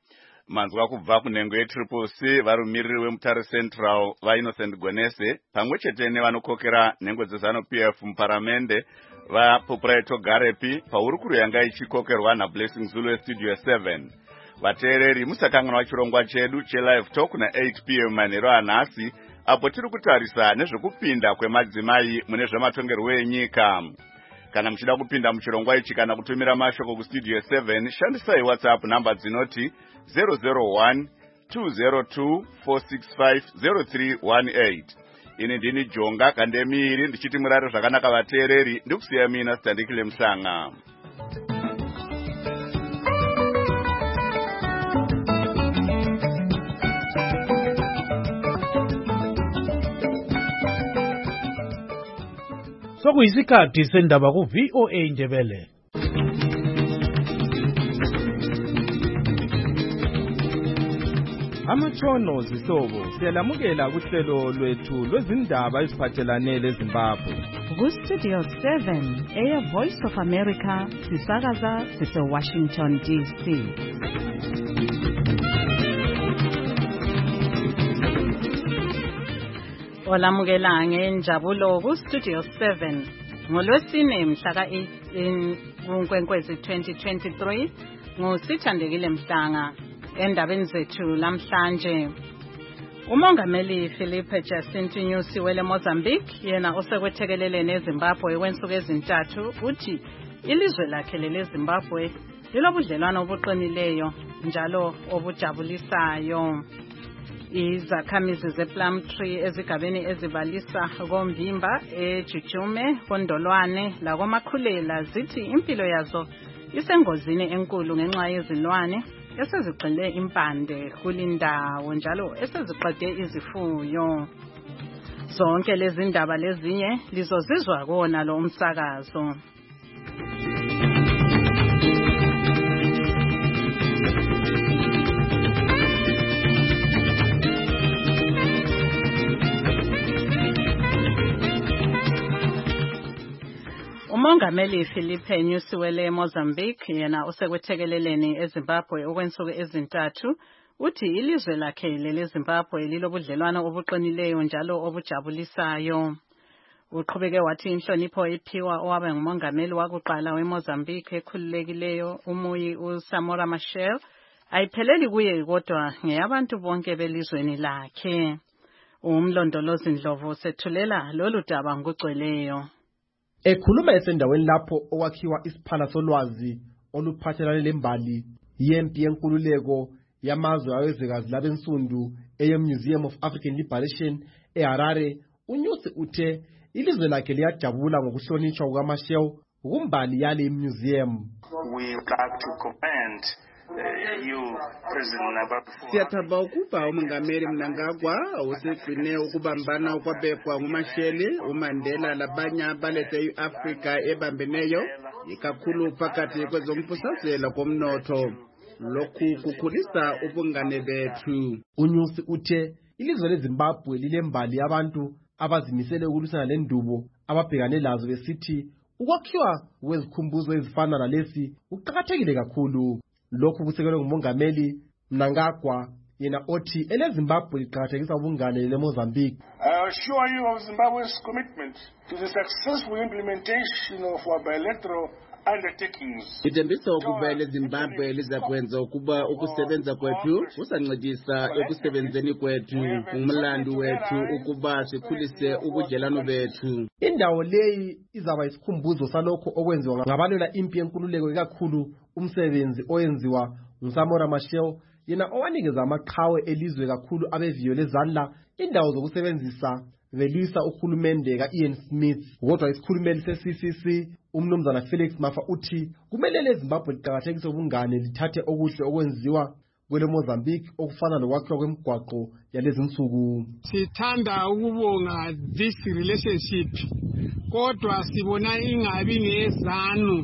manzwa kubva kunhengo yetriple C varumiriri wemutare central vaInnocent Gonese pamwe chete nevanokokera nhengo dzezanu P F muparamende vaPopulaito Garepi paurukuru yanga ichikokerwa naBlessing Zulu Studio seven. Vateereri musakanganwa chirongwa chedu chelive talk na eight p m manheru anhasi apo tiri kutarisa nezvekupinda kwemadzimai mune zvematongerwo enyika. Kana muchida kupinda muchirongwa ichi kana kutumira mashoko kustudio seven shandisai WhatsApp namba dzinoti zero zero one two zero two four six five zero three one eight. Ini ndini Jonga Kandemiri ndichiti murare zvakanaka vateereri ndikusiya mina Sitandikile Mshanga. Sokuyisikhathi sendaba ku V O A Ndebele. Amatshono zihlobo siyalamukela kuhlelo lwethu lwezindaba eziphathelane leZimbabwe. Ku Studio seven, Air Voice of America, sisakaza sise Washington D C. Olamukela ngenjabulo ku Studio seven. NgoLwesine mhla ka eighteen kuNkwenkwezi twenty twenty-three nguSithandekile Mhlanga. Endabeni zethu lamhlanje uMongameli Philippe Jacinto Nyusi wele Mozambique yena osekwethekelele neZimbabwe kwensuku ezintathu uthi ilizwe lakhe leZimbabwe lilobudlelwano obuqinileyo njalo obujabulisayo. Izakhamizi zePlumtree ezigabeni ezibalisa koMvimba eJujume koNdolwane lakoMakhulela zithi impilo yazo isengozini enkulu ngenxa yezilwane esezigxile impande kulindawo njalo eseziqede izifuyo. Zonke lezi ndaba lezinye lizozizwa kona lo umsakazo. uMongameli Philippe Nyusi wele Mozambique yena osekwethekeleleni eZimbabwe okwensuku ezintathu uthi ilizwe lakhe leZimbabwe lilobudlelwano obuqinileyo njalo obujabulisayo. Uqhubeke wathi inhlonipho iphiwa owabe ngumongameli wakuqala weMozambique ekhululekileyo umuyi uSamora Machel ayipheleli kuye kodwa ngeyabantu bonke belizweni lakhe. Umlondolozi Ndlovu sethulela lolu daba ngokugcweleyo. Ekhuluma esendaweni lapho okwakhiwa isiphala solwazi oluphathelane lembali yempi yenkululeko yamazwe awezwekazi labensundu eyeMuseum of African Liberation eHarare, uNyusi uthe ilizwe lakhe liyajabula ngokuhlonishwa kukaMachel kumbali yale museum. We would like to commend Uh, you, President Nababa. Siyathaba ukuba uMongameli Mnangagwa usigcine ukubambana okwabekwa nguMashele, uMandela labanye abalethe iAfrika ebambeneyo ikakhulu phakathi kwezombusazela komnotho. Lokhu kukhulisa ubungane bethu. uNyusi uthe ilizwe leZimbabwe lilembali yabantu abazimisele ukulwisana lendubo ababhekane lazo besithi ukwakhiwa kwezikhumbuzo ezifana nalesi kuqakathekile kakhulu. Lokhu kusekelwe nguMongameli Mnangagwa yena othi eleZimbabwe liqhakathekisa ubungane leMozambique. I assure you of Zimbabwe's commitment to the successful implementation of our bilateral undertakings. Ithembisa ukuba leZimbabwe lizakwenza ukuba ukusebenza kwethu kusancedisa ekusebenzeni kwethu umlando wethu ukuba sikhulise ubudlelwano bethu. Indawo leyi izaba isikhumbuzo salokho okwenziwa ngabalwela impi yenkululeko ikakhulu umsebenzi oyenziwa nguSamora Machel yena owanikeza amaqhawe elizwe kakhulu abeviyo lezandla indawo zokusebenzisa velisa uhulumende kaIan Smith. Kodwa isikhulumeli se-C C C umnumzana Felix Mafa uthi kumele leZimbabwe liqhakathekise ubungane lithathe okuhle okwenziwa kwele Mozambique okufana nokwakhiwa kwemigwaqo yalezi nsuku. Sithanda ukubonga this relationship kodwa sibona ingabi ngezanu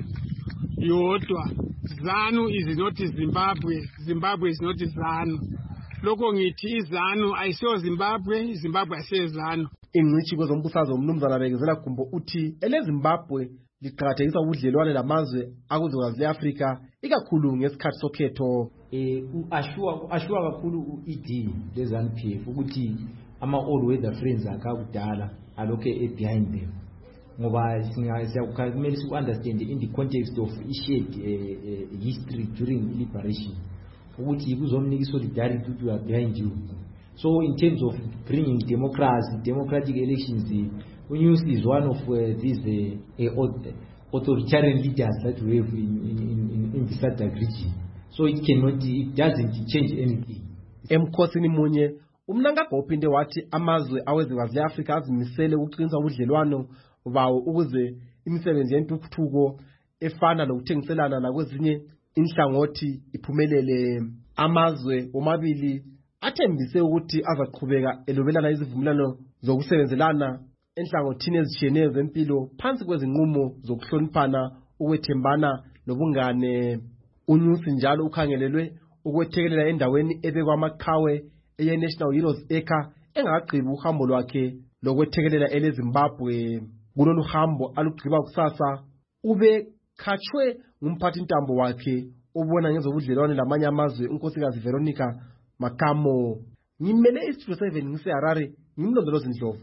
yodwa. ZANU is not Zimbabwe, Zimbabwe is not ZANU. Lokho ngithi izanu ayisiyo Zimbabwe, Zimbabwe ayisiyo ZANU. Ingcitshi kwezombusazo umnumzana Bekezela Gumbo uthi eleZimbabwe liqhakathekisa ubudlelwane lamazwe akuzwekazi le-Afrika ikakhulu ngesikhathi sokhetho. Eh uashua ashua kakhulu u-E D le-ZANU P F ukuthi ama all weather friends akakudala alokhe behind them. Ngoba siyakumele siku-understand in the context of i-shared uh, uh, history during liberation ukuthi kuzomnika i-solidarity ukuthi we are behind you. So in terms of bringing democracy, democratic elections, UNUSI is one of uh, these uh, uh, authoritarian leaders that we have in, in, in, in the SADC region. So it cannot, it doesn't change anything. Emkhosini munye umnangagwa uphinde wathi amazwe awezwekazi le-Afrika azimisele ukuqinisa ubudlelwano bawo ukuze imisebenzi yentuthuko efana nokuthengiselana nakwezinye inhlangothi iphumelele. Amazwe omabili athembise ukuthi azaqhubeka elobelana izivumelano zokusebenzelana enhlangothini ezishiyeneyo zempilo phansi kwezinqumo zokuhloniphana, ukwethembana nobungane. UNUSI njalo ukhangelelwe ukwethekelela endaweni ebekwa amaqhawe eye-National Heroes Acre engagqiba uhambo lwakhe lokwethekelela ele-Zimbabwe. Kulolu hambo alugqiba kusasa ube khatshwe ngumphathi ntambo wakhe obona ngezobudlelwane lamanye amazwe unkosikazi Veronica Makamo. Ngimele iStudio seven ngise-Harare, ngimlondolozi Ndlovu.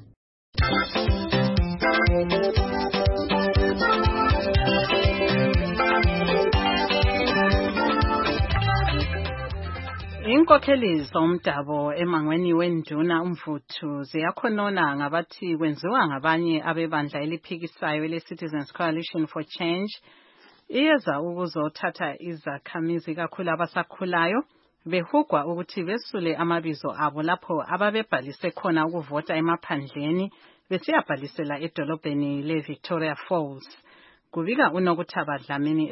Inkokheli zomdabo emangweni wenduna umvuthu ziyakhonona ngabathi kwenziwa ngabanye abebandla eliphikisayo ele-Citizens Coalition for Change iyeza ukuzothatha izakhamizi kakhulu abasakhulayo behugwa ukuthi besule amabizo abo lapho ababebhalise khona ukuvota emaphandleni besiyabhalisela edolobheni le-Victoria Falls. Kubika uNokuthaba Dlamini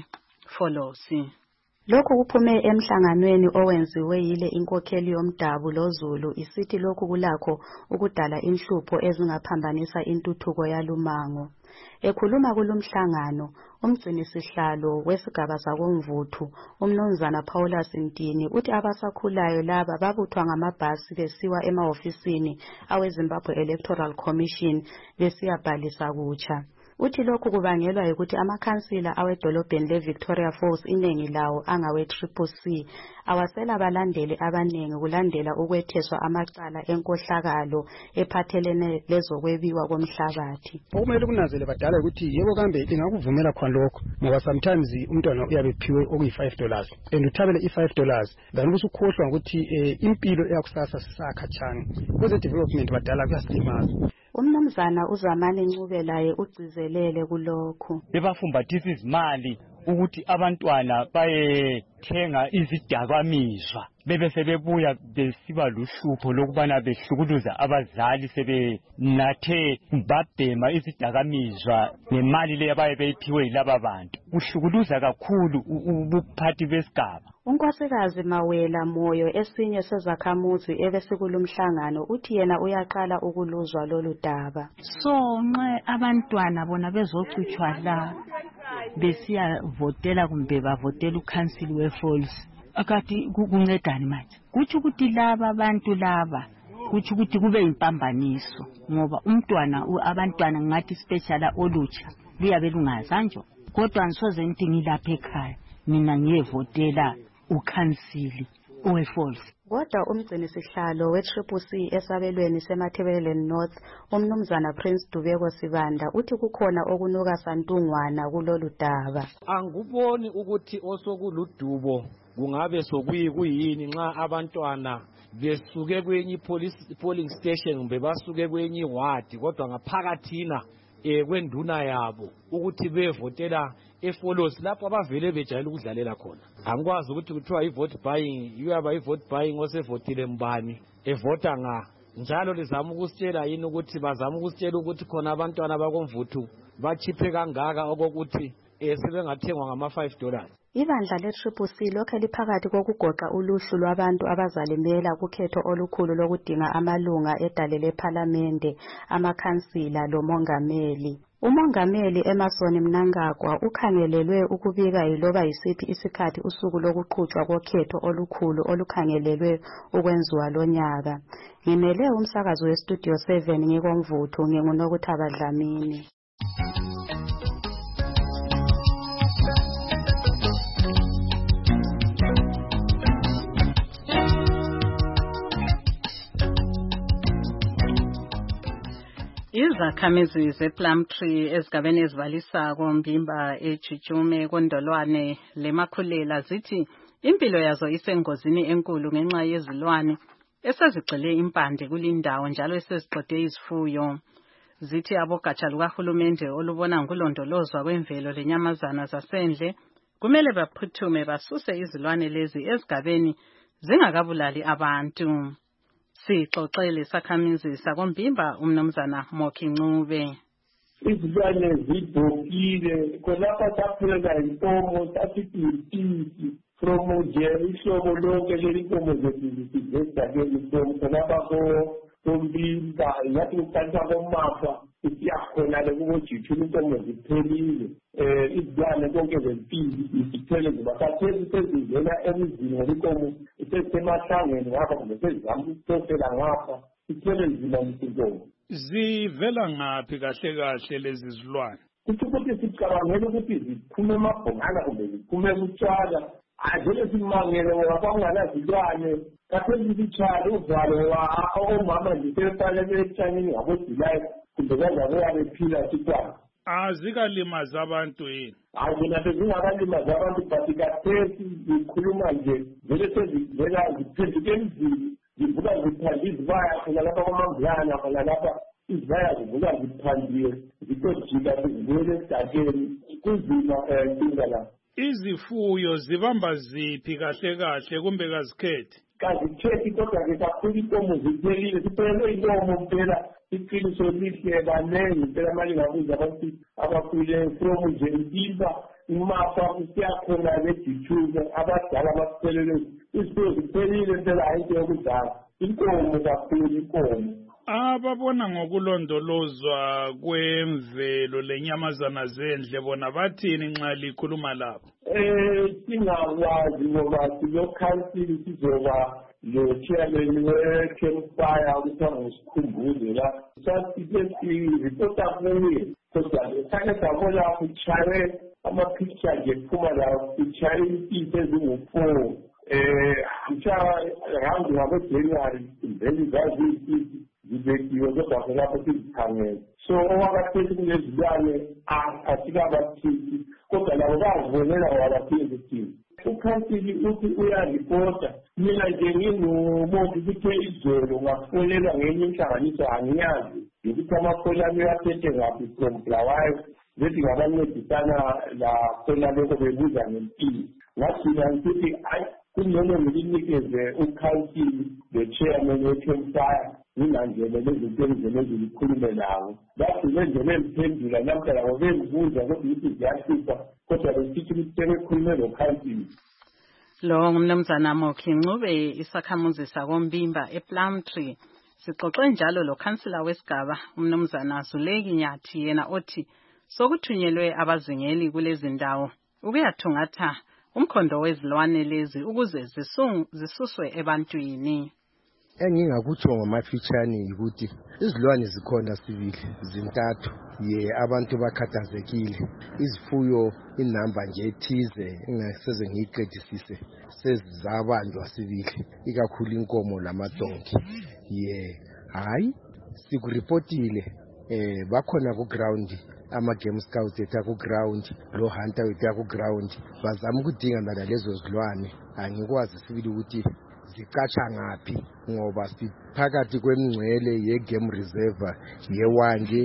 ese-Folosi. Lokhu kuphume emhlanganweni owenziwe yile inkokheli yomdabu loZulu isithi lokhu kulakho ukudala inhlupho ezingaphambanisa intuthuko yalumango. Ekhuluma kulumhlangano umgcinisihlalo wesigaba sakomvuthu umnumzana Paulus Ntini uthi abasakhulayo laba babuthwa ngamabhasi besiwa emahofisini aweZimbabwe Electoral Commission besiyabhalisa kutsha. Uthi lokhu kubangelwa ukuthi amakhansila awedolobheni leVictoria Falls iningi lawo angawe Triple C awasela balandeli abaningi kulandela ukwetheswa amacala enkohlakalo ephathelene lezokwebiwa komhlabathi. Okumele kunazele badala ukuthi yebo kambe ingakuvumela khona lokho ngoba sometimes umntwana uyabe ephiwe okuyi five dollars and uthabele i five dollars then usukhohlwa ukuthi impilo eyakusasa sisakhatshana kweze development badala kuyasilimaza. Umnumzana uZamani Ncubelaye ugcizelele kulokho. Bebafumbathisa izimali ukuthi abantwana bayethenga izidakamizwa bebe sebebuya besiba luhlupho lokubana behlukuluza abazali sebenathe babhema izidakamizwa nemali le abaye beyiphiwe yilaba bantu kuhlukuluza kakhulu ubuphathi besigaba. Unkosikazi Mawela Moyo esinye sezakhamuzi ebesikulumhlangano uthi yena uyaqala ukuluzwa lolu daba. So nxe abantwana bona bezocutshwa la besiya votela kumbe bavotela uCouncil weFalls akati kuncedani manje kuthi ukuthi laba abantu laba kuthi ukuthi kube impambaniso ngoba umntwana abantwana ngathi special olutsha liyabe lungazanjwa kodwa ngisoze ngithi ngilapha ekhaya mina ngiyevotela uCouncil weFalls. Kodwa umgcinisihlalo we-Triple C esabelweni seMathebeleni North umnumzana Prince Dubeko Sibanda uthi kukhona okunuka santungwana kulolu daba. Anguboni ukuthi osokuludubo kungabe sokuyikuyini nxa abantwana besuke kwenye police polling station kumbe basuke kwenye ward kodwa ngaphakathina eh kwenduna yabo ukuthi bevotela eFalls lapho abavele bejayela ukudlalela khona. Angikwazi ukuthi kuthiwa ivote buying uyaba ivote buying osevotile mbani evota nga njalo lizama ukusitshela yini ukuthi bazama ukusitshela ukuthi khona abantwana bakomvuthu bachiphe kangaka okokuthi eh sebengathengwa ngama five dollars. Ibandla le-Triple C lokho liphakathi kokugoqa uluhlu lwabantu abazalimela kukhetho olukhulu lokudinga amalunga edale lephalamende, amakhansila lomongameli. Umongameli Emerson Mnangagwa ukhangelelwe ukubika yiloba yisiphi isikhathi usuku lokuqhutshwa kokhetho olukhulu olukhangelelwe ukwenziwa lonyaka. Ngimele umsakazo weStudio seven ngikomvuthu nginguNokuthaba Dlamini. Izakhamizi zePlumtree ezigabeni ezibalisako Mbimba, eJujume, Kondolwane leMakhulela zithi impilo yazo isengozini enkulu ngenxa yezilwane esezigcile impande kulindawo njalo eseziqede izifuyo. Zithi abogatsha lukahulumende olubona ngulondolozwa kwemvelo lenyamazana zasendle kumele baphuthume basuse izilwane lezi ezigabeni zingakabulali abantu. Sixoxele sakhamizi sakoMbimba umnumzana Moki Ncube. Izilwane zibhokile khonapha saphulela inkomo sasithi impisi from nje ihlobo lonke lelinkomo zebhizinisi zesigabeni khonapha koMbimba yathi uqalisa koMafa isiyakhona kuboJuju inkomo ziphelile um izilwane konke zempili zithele ziba kathesi sezivela emizini ngoba inkomo isesemahlangeni ngapha kumbe sezizama ukusosela ngapha ithele zilalisa inkomo. Zivela ngaphi kahle kahle lezi zilwane? Kuthi ukuthi sicabangele ukuthi ziphume emabhongana kumbe ziphume kutshwala avele simangele ngoba kwakunganazilwane kathesi sitshwala uvalo omama nje sebefane betshanyeni ngabodulayi kumbe bazabuya bephila sitwana. Azikalimazi abantu yini? Hayi mina bezingakalimazi abantu but kathesi zikhuluma nje vele sezivela ziphenduke emzini zivuka ziphande izibaya khona lapha kwamambulana khona lapha izibaya zivuka ziphandiwe zitojika zivele esidakeni kunzima um inkinga la. Izifuyo zibamba ziphi kahle kahle kumbe kazikhethi? Kazikhethi kodwa-ke kakhulu inkomo ziphelile siphelelwe inkomo mpela iqiniso lihle banengi mpela manje ngabuza abantu abakhule from nje Mbimba uMafa usiyakhona beJujume abadala abasiphelele izifuyo ziphelile mpela hayi into yokudala inkomo kakhulu inkomo. Ababona ngokulondolozwa kwemvelo lenyamazana zendle bona bathini nxa likhuluma labo? Eh singakwazi ngoba silokhansili sizoba lo chairman we-campfire ukuthi angisikhumbuze la sasike siripota kuye kodwa sake sabona kuchaye ama-picture nje kuphuma la kuchaye impisi ezingu-four eh mhla around ngabo-January vele zaziyipisi zibekiwe kodwa khonapho sizikhangele so owakathethi kulezilwane asikabathithi kodwa labo bazibonela wabaphinde thina. Ukhansili uthi uyaripota mina nje ngingumuntu kuthe izolo ngafonelwa ngenye inhlanganiso angiyazi ukuthi amakhona ami aphethe ngaphi from Bulawayo bethi ngabancedisana la khona lokho bebuza ngempilo ngafika ngithi hayi kungcono ngilinikeze ukhansili le-chairman we-campfire nginanjele lezinto endlela ezilikhulume nawo bagcine nje bemphendula namhla labo bengibuza kodwa ukuthi ziyahlupha kodwa besithi ukuthi sebekhulume lokhansili. Lo ngumnumzana Moki Ncube isakhamuzi sakoMbimba ePlumtree. Sixoxe njalo lo khansila wesigaba umnumzana Zuleki Nyathi yena othi sokuthunyelwe abazingeli kulezi ndawo ukuyathungatha umkhondo wezilwane lezi ukuze zisuswe ebantwini. Engingakutsho ngamafitshane ukuthi izilwane zikhona sibili zintathu ye abantu bakhathazekile izifuyo inamba nje ethize engaseze ngiyiqedisise sezizabanjwa sibili ikakhulu inkomo lamadonki ye hayi sikuripotile eh bakhona ku ground ama game scouts etha ku ground lo hunter etha ku ground bazama ukudinga nala lezo zilwane angikwazi sibili ukuthi zicatsha ngaphi ngoba siphakathi kwemngcwele ye-game reserve yewanje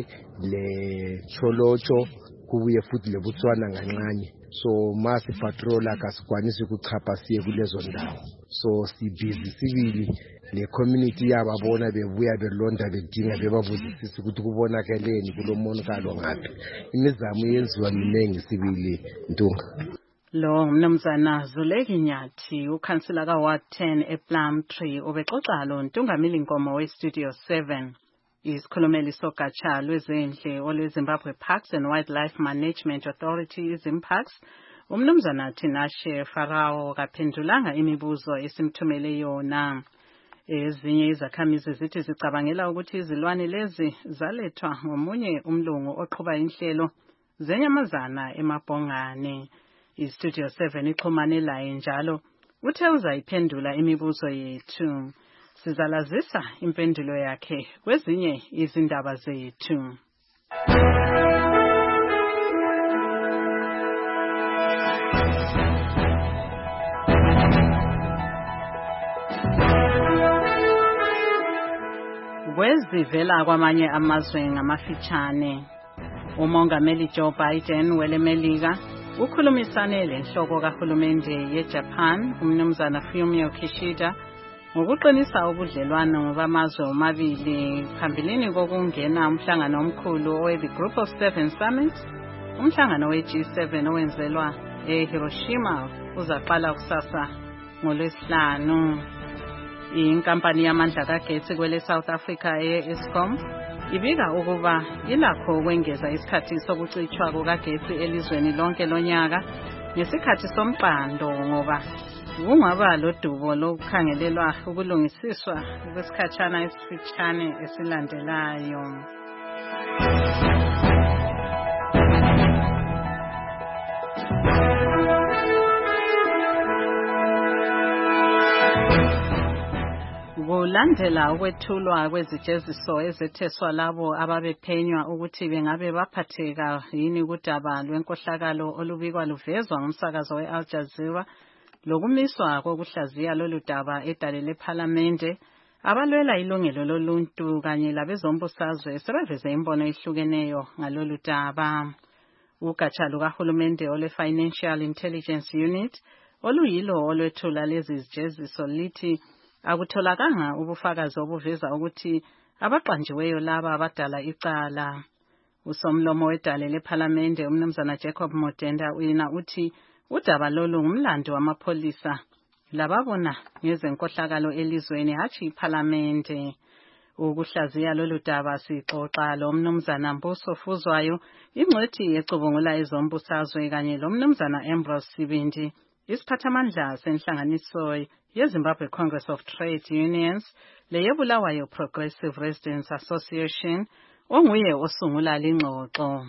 le-Cholocho kubuye futhi leBotswana ngancane so masi patrol akasikwanisi ukuchapha siye kulezo ndawo so sibhizi sibili le community yababona bebuya belonda bedinga bebabuzisisa ukuthi kubonakeleni kulomonakalo ngaphi imizamo yenziwa minengi sibili Ntunga. Lo mnumzana Zuleki Nyathi ukhansila ka Ward ten ePlumtree ubexoxa lo Ntungamili Nkomo we-Studio seven. Isikhulumeli sogatsha lwezendle olweZimbabwe Parks and Wildlife Management Authority iZimpax umnumzana Tinashe Farao kaphendulanga imibuzo esimthumele yona. Ezinye izakhamizi zithi zicabangela ukuthi izilwane lezi zalethwa ngomunye umlungu oqhuba inhlelo zenyamazana emabhongane. iStudio seven ixhumane laye njalo uthe uzayiphendula imibuzo yethu. Sizalazisa impendulo yakhe kwezinye izindaba zethu. Kwezivela kwamanye amazwe ngamafitshane, umongameli Joe Biden welemelika ukhulumisane lenhloko kahulumende yeJapan umnumzana Fumio Kishida ngokuqinisa ubudlelwano bamazwe omabili phambilini kokungena umhlangano omkhulu owe Group of Seven Summit. Umhlangano we G seven owenzelwa eHiroshima uzaqala kusasa ngoLwesihlanu. Inkampani yamandla kagetsi kwele South Africa e-Eskom ibika ukuba ilakho ukwengeza isikhathi sokucitshwa kukagetsi elizweni lonke lonyaka ngesikhathi somqando ngoba kungaba lodubo lokukhangelelwa ukulungisiswa kwesikhatshana esifitshane esilandelayo. Kulandela ukwethulwa kwezijeziso ezetheswa labo ababephenywa ukuthi bengabe baphatheka yini kudaba lwenkohlakalo olubikwa luvezwa ngumsakazo we-Al Jazeera lokumiswa kokuhlaziya lolu daba edale lephalamende, abalwela ilungelo loluntu kanye labezombusazwe sebeveze imbono ehlukeneyo ngalolu daba. Ugatsha lukahulumende ole Financial Intelligence Unit oluyilo olwethula lezi zijeziso lithi akutholakanga ubufakazi obuveza ukuthi abaqanjiweyo laba abadala icala. Usomlomo wedale lephalamende umnumzana Jacob Modenda uyina uthi udaba lolu ngumlando wamapholisa lababona ngezenkohlakalo elizweni hatshi iphalamende. Ukuhlaziya lolu daba sixoxa lo mnumzana Mbuso Fuzwayo ingcwethi ecubungula ezombusazwe kanye lo mnumzana Ambrose Sibindi isiphathamandla senhlanganiso yeZimbabwe Congress of Trade Unions leyebulawayo Progressive Residents Association onguye osungula lingxoxo.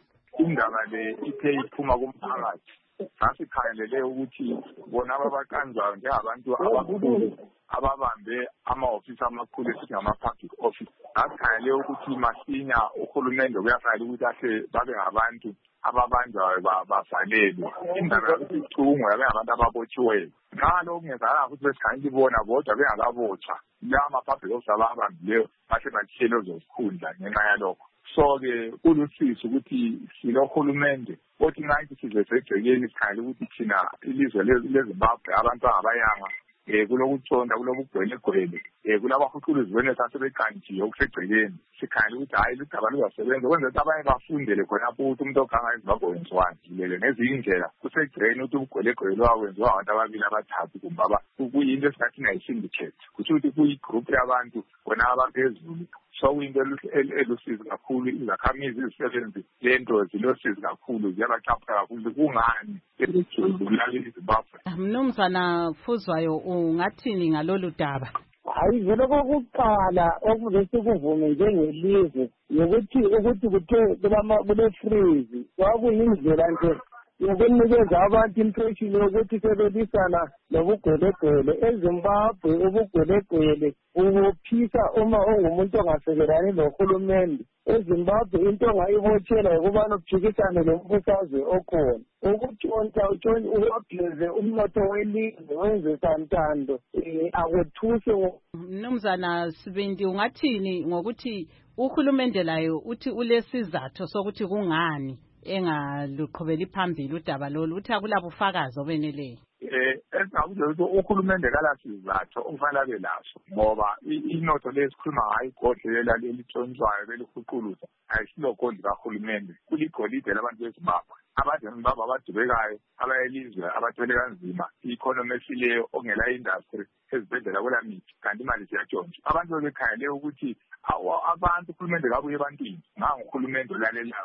Indaba le ithe iphuma kumphakathi sasikhangelele ukuthi bona ababakanjwayo njengabantu abakhulu ababambe ama-ofisi amakhulu esithi ngama-public office, sasikhangelele ukuthi masinya uhulumende kuyafanele ukuthi ahle babe ngabantu ababanjwayo bavalelwe. Indaba yokuthi icungwe yabe ngabantu ababotshiweyo nxa lokhu kungenzakala ukuthi besikhangelela ibona kodwa bengakabotshwa la ama-public office ababambileyo bahle batshiye lezo zikhundla ngenxa yalokho. So-ke kulusizi ukuthi silohulumende othi ngathi size segcekeni sikhangele ukuthi thina ilizwe leZimbabwe abantu abangabayanga um kulokutshonda kulokugwelegwele um kulabahuquluzibone esasebeqanjiwe okusegcekeni. Sikhangele ukuthi hhayi ludaba luzasebenza ukwenzela ukuthi abanye bafundele khonapho ukuthi umuntu oganga eZimbabwe wenziwani lele ngezinye indlela kusegcekeni ukuthi ubugwelegwele lwawenziwa abantu ababili abathathu kumbe kuyinto esingathi ngayi-syndicate kusho ukuthi kuyigroup yabantu bona abaphezulu. So kuyinto elusizi kakhulu, izakhamizi ezisebenzi lento zilosizi kakhulu ziyabachapha kakhulu kungani ezilaleli Zimbabwe. Mnumzana Fuzwayo ungathini ngalolu daba? Hayi vele kokuqala okuze sikuvume njengelizwe yokuthi ukuthi kuthe kule freeze kwakuyindlela nje yokunikeza abantu impression yokuthi sebebisana nobugwelegwele. eZimbabwe ubugwelegwele ubuphisa uma ungumuntu ongasekelani nohulumende. eZimbabwe into ongayibotshela ukubana uphikisane lombusazwe okhona, ukutshontsha utshontshe uwableze umnotho welizwe wenze santando um akwethuse. Mnumzana Sibindi ungathini ngokuthi uhulumende layo uthi ulesizathu sokuthi kungani engaluqhubeli phambili udaba lolu, uthi akula bufakazi obeneleyo? Eh esingakuzwe ukuthi uhulumende kalasizathu okufanele abe laso ngoba inotho lesikhuluma ngayo igodlela lelitshontshwayo belihuquluza ayisilo gondi kahulumende, kuligolide labantu beZimbabwe. Abantu beZimbabwe abadubekayo abayelizwe abathwele kanzima i-economy esileyo ongela industry ezibhedlela kwela mithi kanti imali ziyatshontshwa. Abantu bebekhangele ukuthi abantu uhulumende kabuye ebantwini, nganguhulumende olalelayo kumbe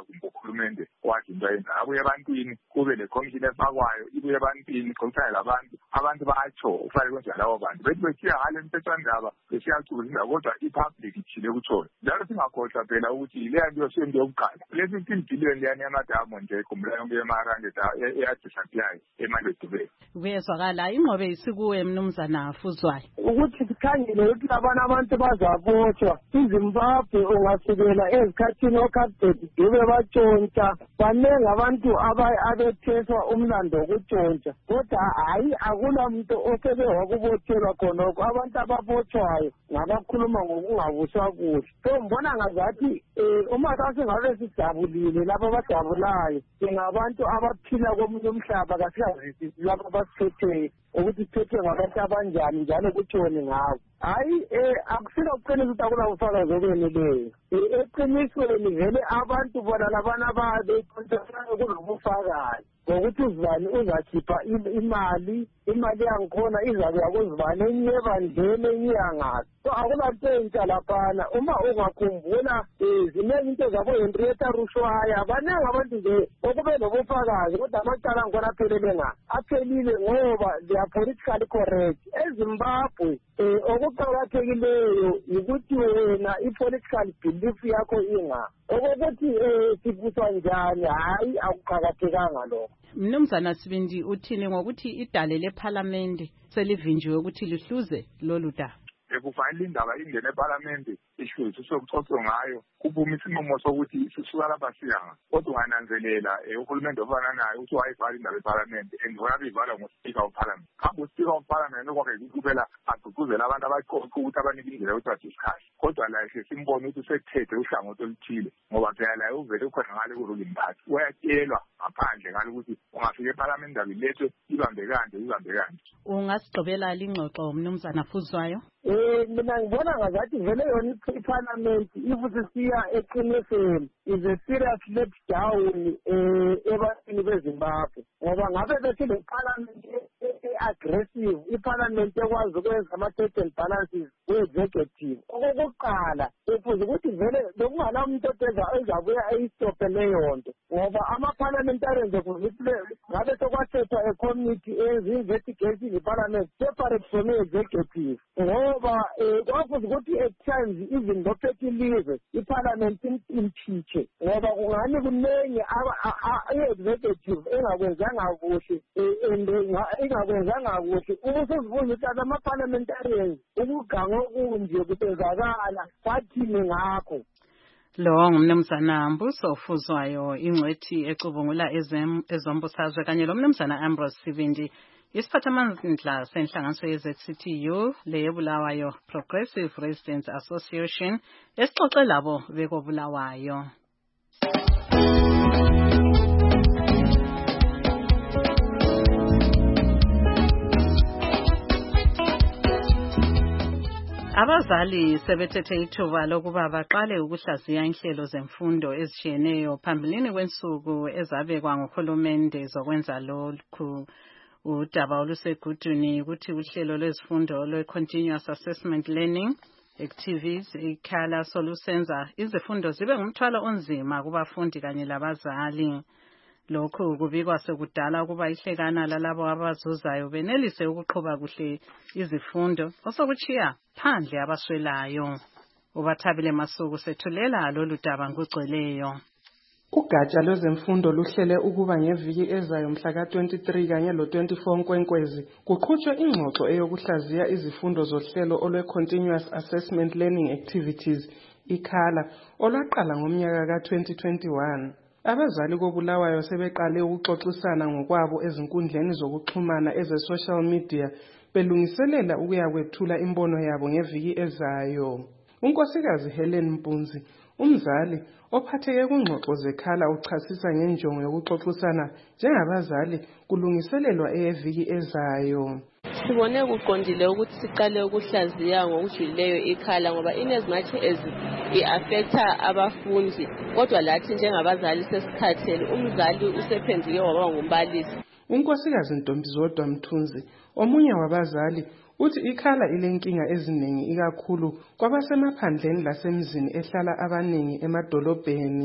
uhulumende wathi into ayenza abuye ebantwini kube le commission efakwayo ibuye ebantwini ixoxisane labantu abantu batsho ufanele kwenza labo bantu bethi besiya ngale mthethwandaba besiyacubuzisa kodwa i-public ithile kutshona njalo singakhohlwa phela ukuthi leya nto yosento yokuqala le fifteen billion leyani yamadamu nje ikhumbula yonke yemarandi eyadisapyayo emalwedubeni kuyezwakala inqobe isikuwe mnumzana Fuzwayo ukuthi sikhangele ukuthi labana abantu bazabotshwa iZimbabwe ungasukela ezikhathini okade dube batshontsha banengi abantu abetheswa umlando wokutshontsha kodwa hayi akulamuntu osebe wakubotshelwa khonokho abantu ababotshwayo ngabakhuluma ngokungabuswa kuhle so mbona ngazathi uma sasingabe sijabulile labo abajabulayo singabantu abaphila komunye umhlaba kasingazisisi labo abasiphetheyo ukuthi sithethwe ngabantu abanjani njalo kutshoni ngabo hayi akusina kuqinisa ukuthi akulabufakazi obeneleyo eqinisweni vele abantu bona labana babekontrolayo kunobufakazi ngokuthi uzibani uzakhipha imali imali yangikhona izakuya kuzibani enye ebandleni enye yangaphi so akulanto entsha laphana uma ungakhumbula ziningi into zabo-Henrietta Rushwaya baningi abantu nje okube nobufakazi kodwa amacala angikhona aphelele nga aphelile ngoba they are politically correct eZimbabwe okuqakathekileyo yikuthi wena i-political belief yakho inga okokuthi sibuswa njani hayi akuqakathekanga lokho. Mnumzana Sibindi uthini ngokuthi idale lephalamende selivinjiwe ukuthi lihluze lolu daba? Kufanele indaba ingene eParliament ishuze sokuxoxwa ngayo kuphume isinqumo sokuthi sisuka lapha siyanga kodwa ungananzelela uhulumende ofana naye uthi wayivala indaba eParliament and wona bivala ngoSpeaker of Parliament kambe uSpeaker of Parliament okwake kuphela agqugquzela abantu abaqoqa ukuthi abanike indlela yokuthi badiscuss kodwa la simbona ukuthi usethethe uhlangothi oluthile ngoba phela la uvele ukhona ngale kuruling party uyatshelwa ngaphandle ngalo ukuthi ungafika eParliament indaba ilethwe ibambe kanje ibambe kanje. Ungasigqibela lingxoxo mnumzana Fuzwayo? Eh mina ngibona ngazathi vele yona iParliament ifuthi siya eqinisweni is a serious let down eh ebantwini beZimbabwe ngoba ngabe bethi le Parliament aggressive iParliament ekwazi ukwenza ama-checks and balances we-executive okokuqala efuze ukuthi vele bekungala umuntu ezabuya ayistophe leyo nto ngoba ama-parliamentarians ngabe sokwasethwa ecommittee ezi-investigation iParliament separate from i-executive ngoba kwafuze ukuthi at times even lophethe ilizwe iParliament impeache ngoba kungani kunengi i-executive engakwenzanga kuhle and ingakwenzanga kuhle ubusuzibuza ukuthi ama-parliamentarians ukuganga okunje kutenzakala bathini ngakho. Lo ngumnumzana Mbuso Fuzwayo ingcwethi ecubungula ezombusazwe kanye lo mnumzana Ambrose Sibindi isiphathamandla senhlanganiso ye-Z C T U leyebulawayo Progressive Residents Association esixoxe labo bekobulawayo. Abazali sebethethe ithuba lokuba baqale ukuhlaziya inhlelo zemfundo ezitshiyeneyo phambilini kwensuku ezabekwa nguhulumende zokwenza lokhu. Udaba olusegudwini ukuthi uhlelo lwezifundo lwe-Continuous Assessment Learning Activities ikhala solusenza izifundo zibe ngumthwalo onzima kubafundi kanye labazali. Lokhu kubikwa sekudala ukuba ihlekana lalabo abazuzayo benelise ukuqhuba kuhle izifundo osokuchiya phandle abaswelayo. Ubathabile Masuku sethulela lolu daba ngugcweleyo. Ugatsha lwezemfundo luhlele ukuba ngeviki ezayo mhla ka twenty-three kanye lo twenty-four Nkwenkwezi kuqhutshwe ingxoxo eyokuhlaziya izifundo zohlelo olwe Continuous Assessment Learning Activities ikhala olwaqala ngomnyaka ka twenty twenty-one. Abazali kobulawayo sebeqale ukuxoxisana ngokwabo ezinkundleni zokuxhumana eze-social media belungiselela ukuyakwethula imbono yabo ngeviki ezayo. Unkosikazi Helen Mpunzi, umzali ophatheke kungxoxo zekhala uchasisa ngenjongo yokuxoxisana njengabazali kulungiselelwa eyeviki ezayo. Sibone kuqondile ukuthi siqale ukuhlaziya ngokujulileyo ikhala ngoba inasmuch as i-affecta abafundi kodwa lathi njengabazali sesikhathele umzali usephenduke waba ngumbalisi. Unkosikazi Ntombizodwa Mthunzi, omunye wabazali, uthi ikhala ilenkinga eziningi ikakhulu kwabasemaphandleni lasemzini ehlala abaningi emadolobheni.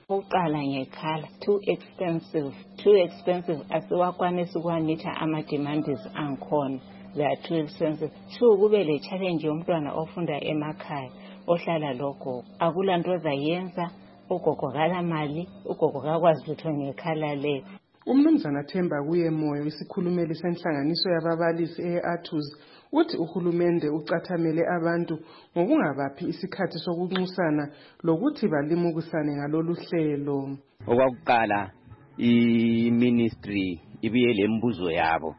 Uqala ngekhala too expensive too expensive asiwakwanisa ukwanitha ama demands angikhona, they are too expensive. So kube le challenge yomntwana ofunda emakhaya ohlala logogo, akulanto ozayenza, ugogo kala mali, ugogo kakwazi lutho ngekhala le. Umnumzana Themba kuye Moyo, isikhulumeli senhlanganiso yababalisi e-Athuz, uthi uhulumende ucathamele abantu ngokungabaphi isikhathi sokunxusana lokuthi balimukisane ngalolu hlelo. Okwakuqala i-ministry ibuye lembuzo yabo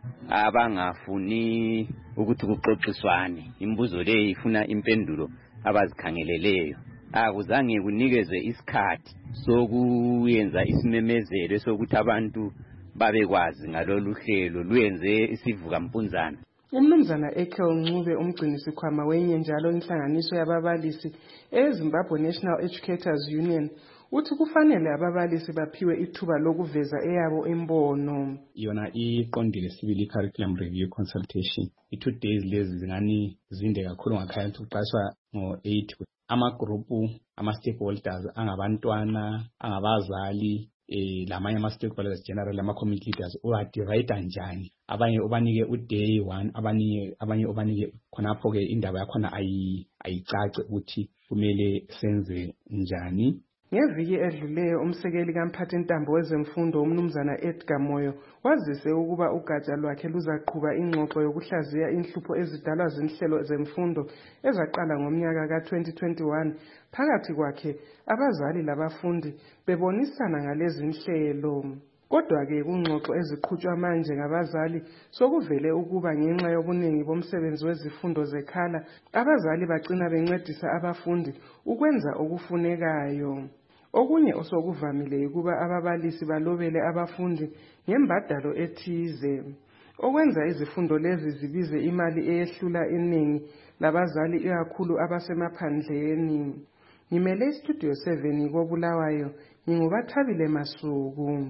abangafuni ukuthi kuxoxiswane, imbuzo le ifuna impendulo abazikhangeleleyo. Akuzange kunikezwe isikhathi sokuyenza isimemezelo sokuthi abantu babekwazi ngalolu hlelo luyenze isivuka mpunzana. Umnumzana Ekel Ncube, umgcinisikhwama wenye njalo inhlanganiso yababalisi eZimbabwe National Educators Union, uthi kufanele ababalisi baphiwe ithuba lokuveza eyabo imbono. Yona iqondile sibili curriculum review consultation. I-two days lezi zingani zinde kakhulu ngakhaya ukuqashwa ngo eight amagrupu ama-stakeholders angabantwana, angabazali, eh lamanye ama-stakeholders general ama-community leaders uwadivide njani. Abanye ubanike u-day one, abanye abanye ubanike khonapho ke indaba yakhona ayicace ukuthi kumele senze njani. Ngeviki edluleyo umsekeli kaMphathintambo wezemfundo umnumzana Edgar Moyo wazise ukuba ugatsha lwakhe luzaqhuba ingxoxo yokuhlaziya inhlupho ezidalwa zinhlelo zemfundo ezaqala ngomnyaka ka twenty twenty-one phakathi kwakhe abazali labafundi bebonisana ngalezi nhlelo. Kodwa ke kungxoxo eziqhutshwa manje ngabazali sokuvele ukuba ngenxa yobuningi bomsebenzi wezifundo zekhala abazali bagcina bencedisa abafundi ukwenza okufunekayo. Okunye osokuvamile ukuba ababalisi balobele abafundi ngembadalo ethize, okwenza izifundo lezi zibize imali eyehlula iningi labazali ikakhulu abasemaphandleni. Ngimele iStudio seven koBulawayo, nginguBathabile Masuku.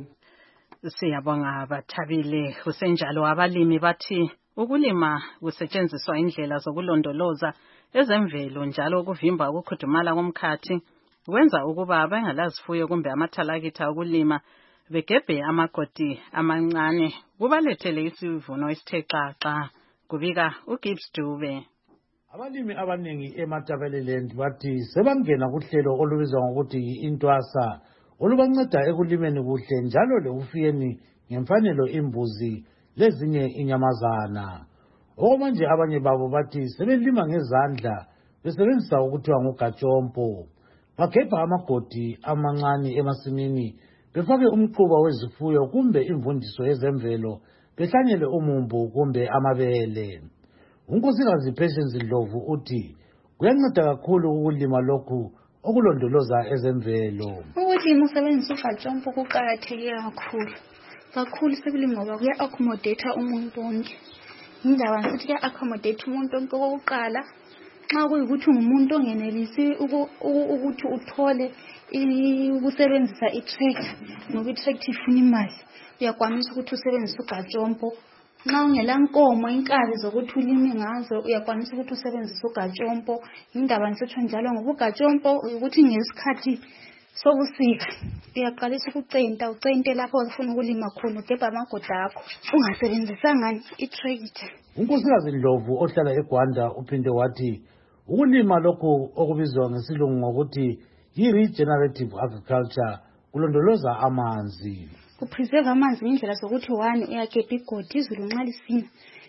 Siyabonga Bathabile. Kusenjalo abalimi bathi ukulima kusetshenziswa indlela zokulondoloza ezemvelo njalo ukuvimba ukukhudumala komkhathi kwenza ukuba bengalazifuyo kumbe amathalakitha okulima begebhe amagodi amancane kubalethele isivuno esithe xaxa. Kubika uGibbs Dube. Abalimi abaningi eMatabeleland bathi sebangena kuhlelo olubizwa ngokuthi i-Intwasa olubanceda ekulimeni kuhle njalo lekufuyeni ngemfanelo imbuzi lezinye inyamazana. Okwamanje abanye babo bathi sebelima ngezandla besebenzisa ukuthiwa ngugatshompo. Bagebha amagodi amancane emasimini befake umquba wezifuyo kumbe imvundiso yezemvelo behlanyele umumbu kumbe amabele. Unkosikazi Patience Ndlovu uthi kuyanceda kakhulu ukulima lokhu okulondoloza ezemvelo. Ukulima usebenzisa ugatshompo kuqakatheke kakhulu. Kakhulu sekulima ngoba kuya accommodate umuntu wonke. Indaba ngithi kuya accommodate umuntu wonke okokuqala. Xa kuyikuthi umuntu ongenelisi ukuthi uthole ukusebenzisa i-tractor ngoba i-tractor ifuna imali, uyakwanisa ukuthi usebenzise ugatshompo. Nxa ungela nkomo inkabi zokuthi ulime ngazo uyakwanisa ukuthi usebenzise ugatshompo. Indaba ngisetsho njalo ngoba ugatshompo ukuthi ngesikhathi sobusika uyaqalisa ukucenta ucente lapho ufuna ukulima khona ugebha amagodi akho ungasebenzisanga i-tractor. Unkosikazi Ndlovu ohlala eGwanda uphinde wathi ukulima lokhu okubizwa ngesilungu ngokuthi yi-regenerative agriculture kulondoloza amanzi. Kupreserve amanzi indlela zokuthi one uyagebha igodi izulu nxa lisina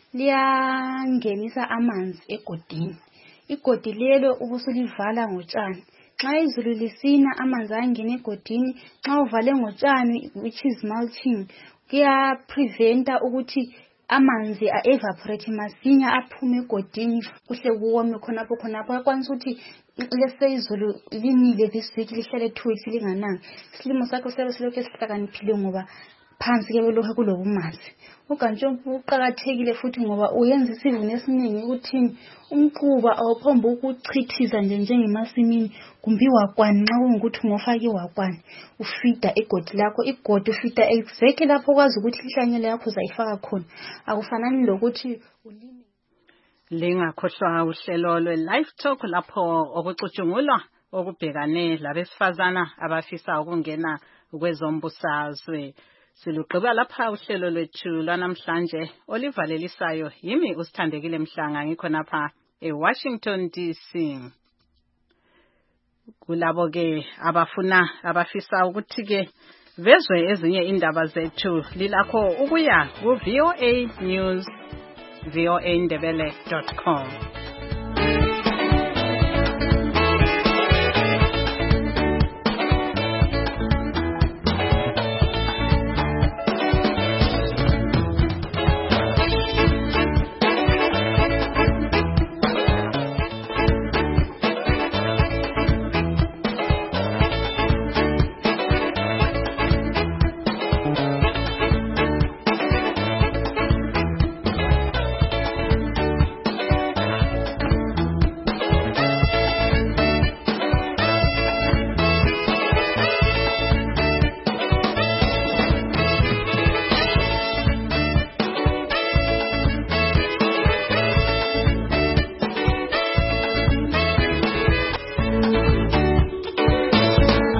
liyangenisa amanzi egodini. Igodi lelo ubusulivala ngotshani. Nxa izulu lisina amanzi ayangena egodini, nxa uvale ngotshani which is mulching kuya preventa ukuthi amanzi a-evaporate masinya aphume egodini kuhle kuwome khonapho khonapho. Akwanisa ukuthi lese izulu linile this week lihlale two weeks lingananga, isilimo sakho siyabe silokhu esihlakaniphile ngoba phansi ke lokho kulobumanzi. Ugatshompo uqakathekile futhi ngoba uyenza isivuno esiningi ukuthi umquba awuphomba ukuchithiza nje njengemasimini kumbe iwakwani. Nxa kuyikuthi ngofaka iwakwani ufida igodi lakho, igodi ufida exactly lapho kwazi ukuthi lihlanyele yakho uzayifaka khona. Akufanani lokuthi ulime. Lingakhohlwa uhlelo lwe Live Talk lapho okucutshungulwa okubhekane labesifazana abafisa ukungena kwezombusazwe. Silugqiba lapha uhlelo lwethu lwanamhlanje olivalelisayo yimi usithandekile Mhlanga ngikhonapha eWashington D C. Kulabo ke abafuna abafisa ukuthi ke vezwe ezinye indaba zethu lilakho ukuya ku V O A News V O A Ndebele dot com.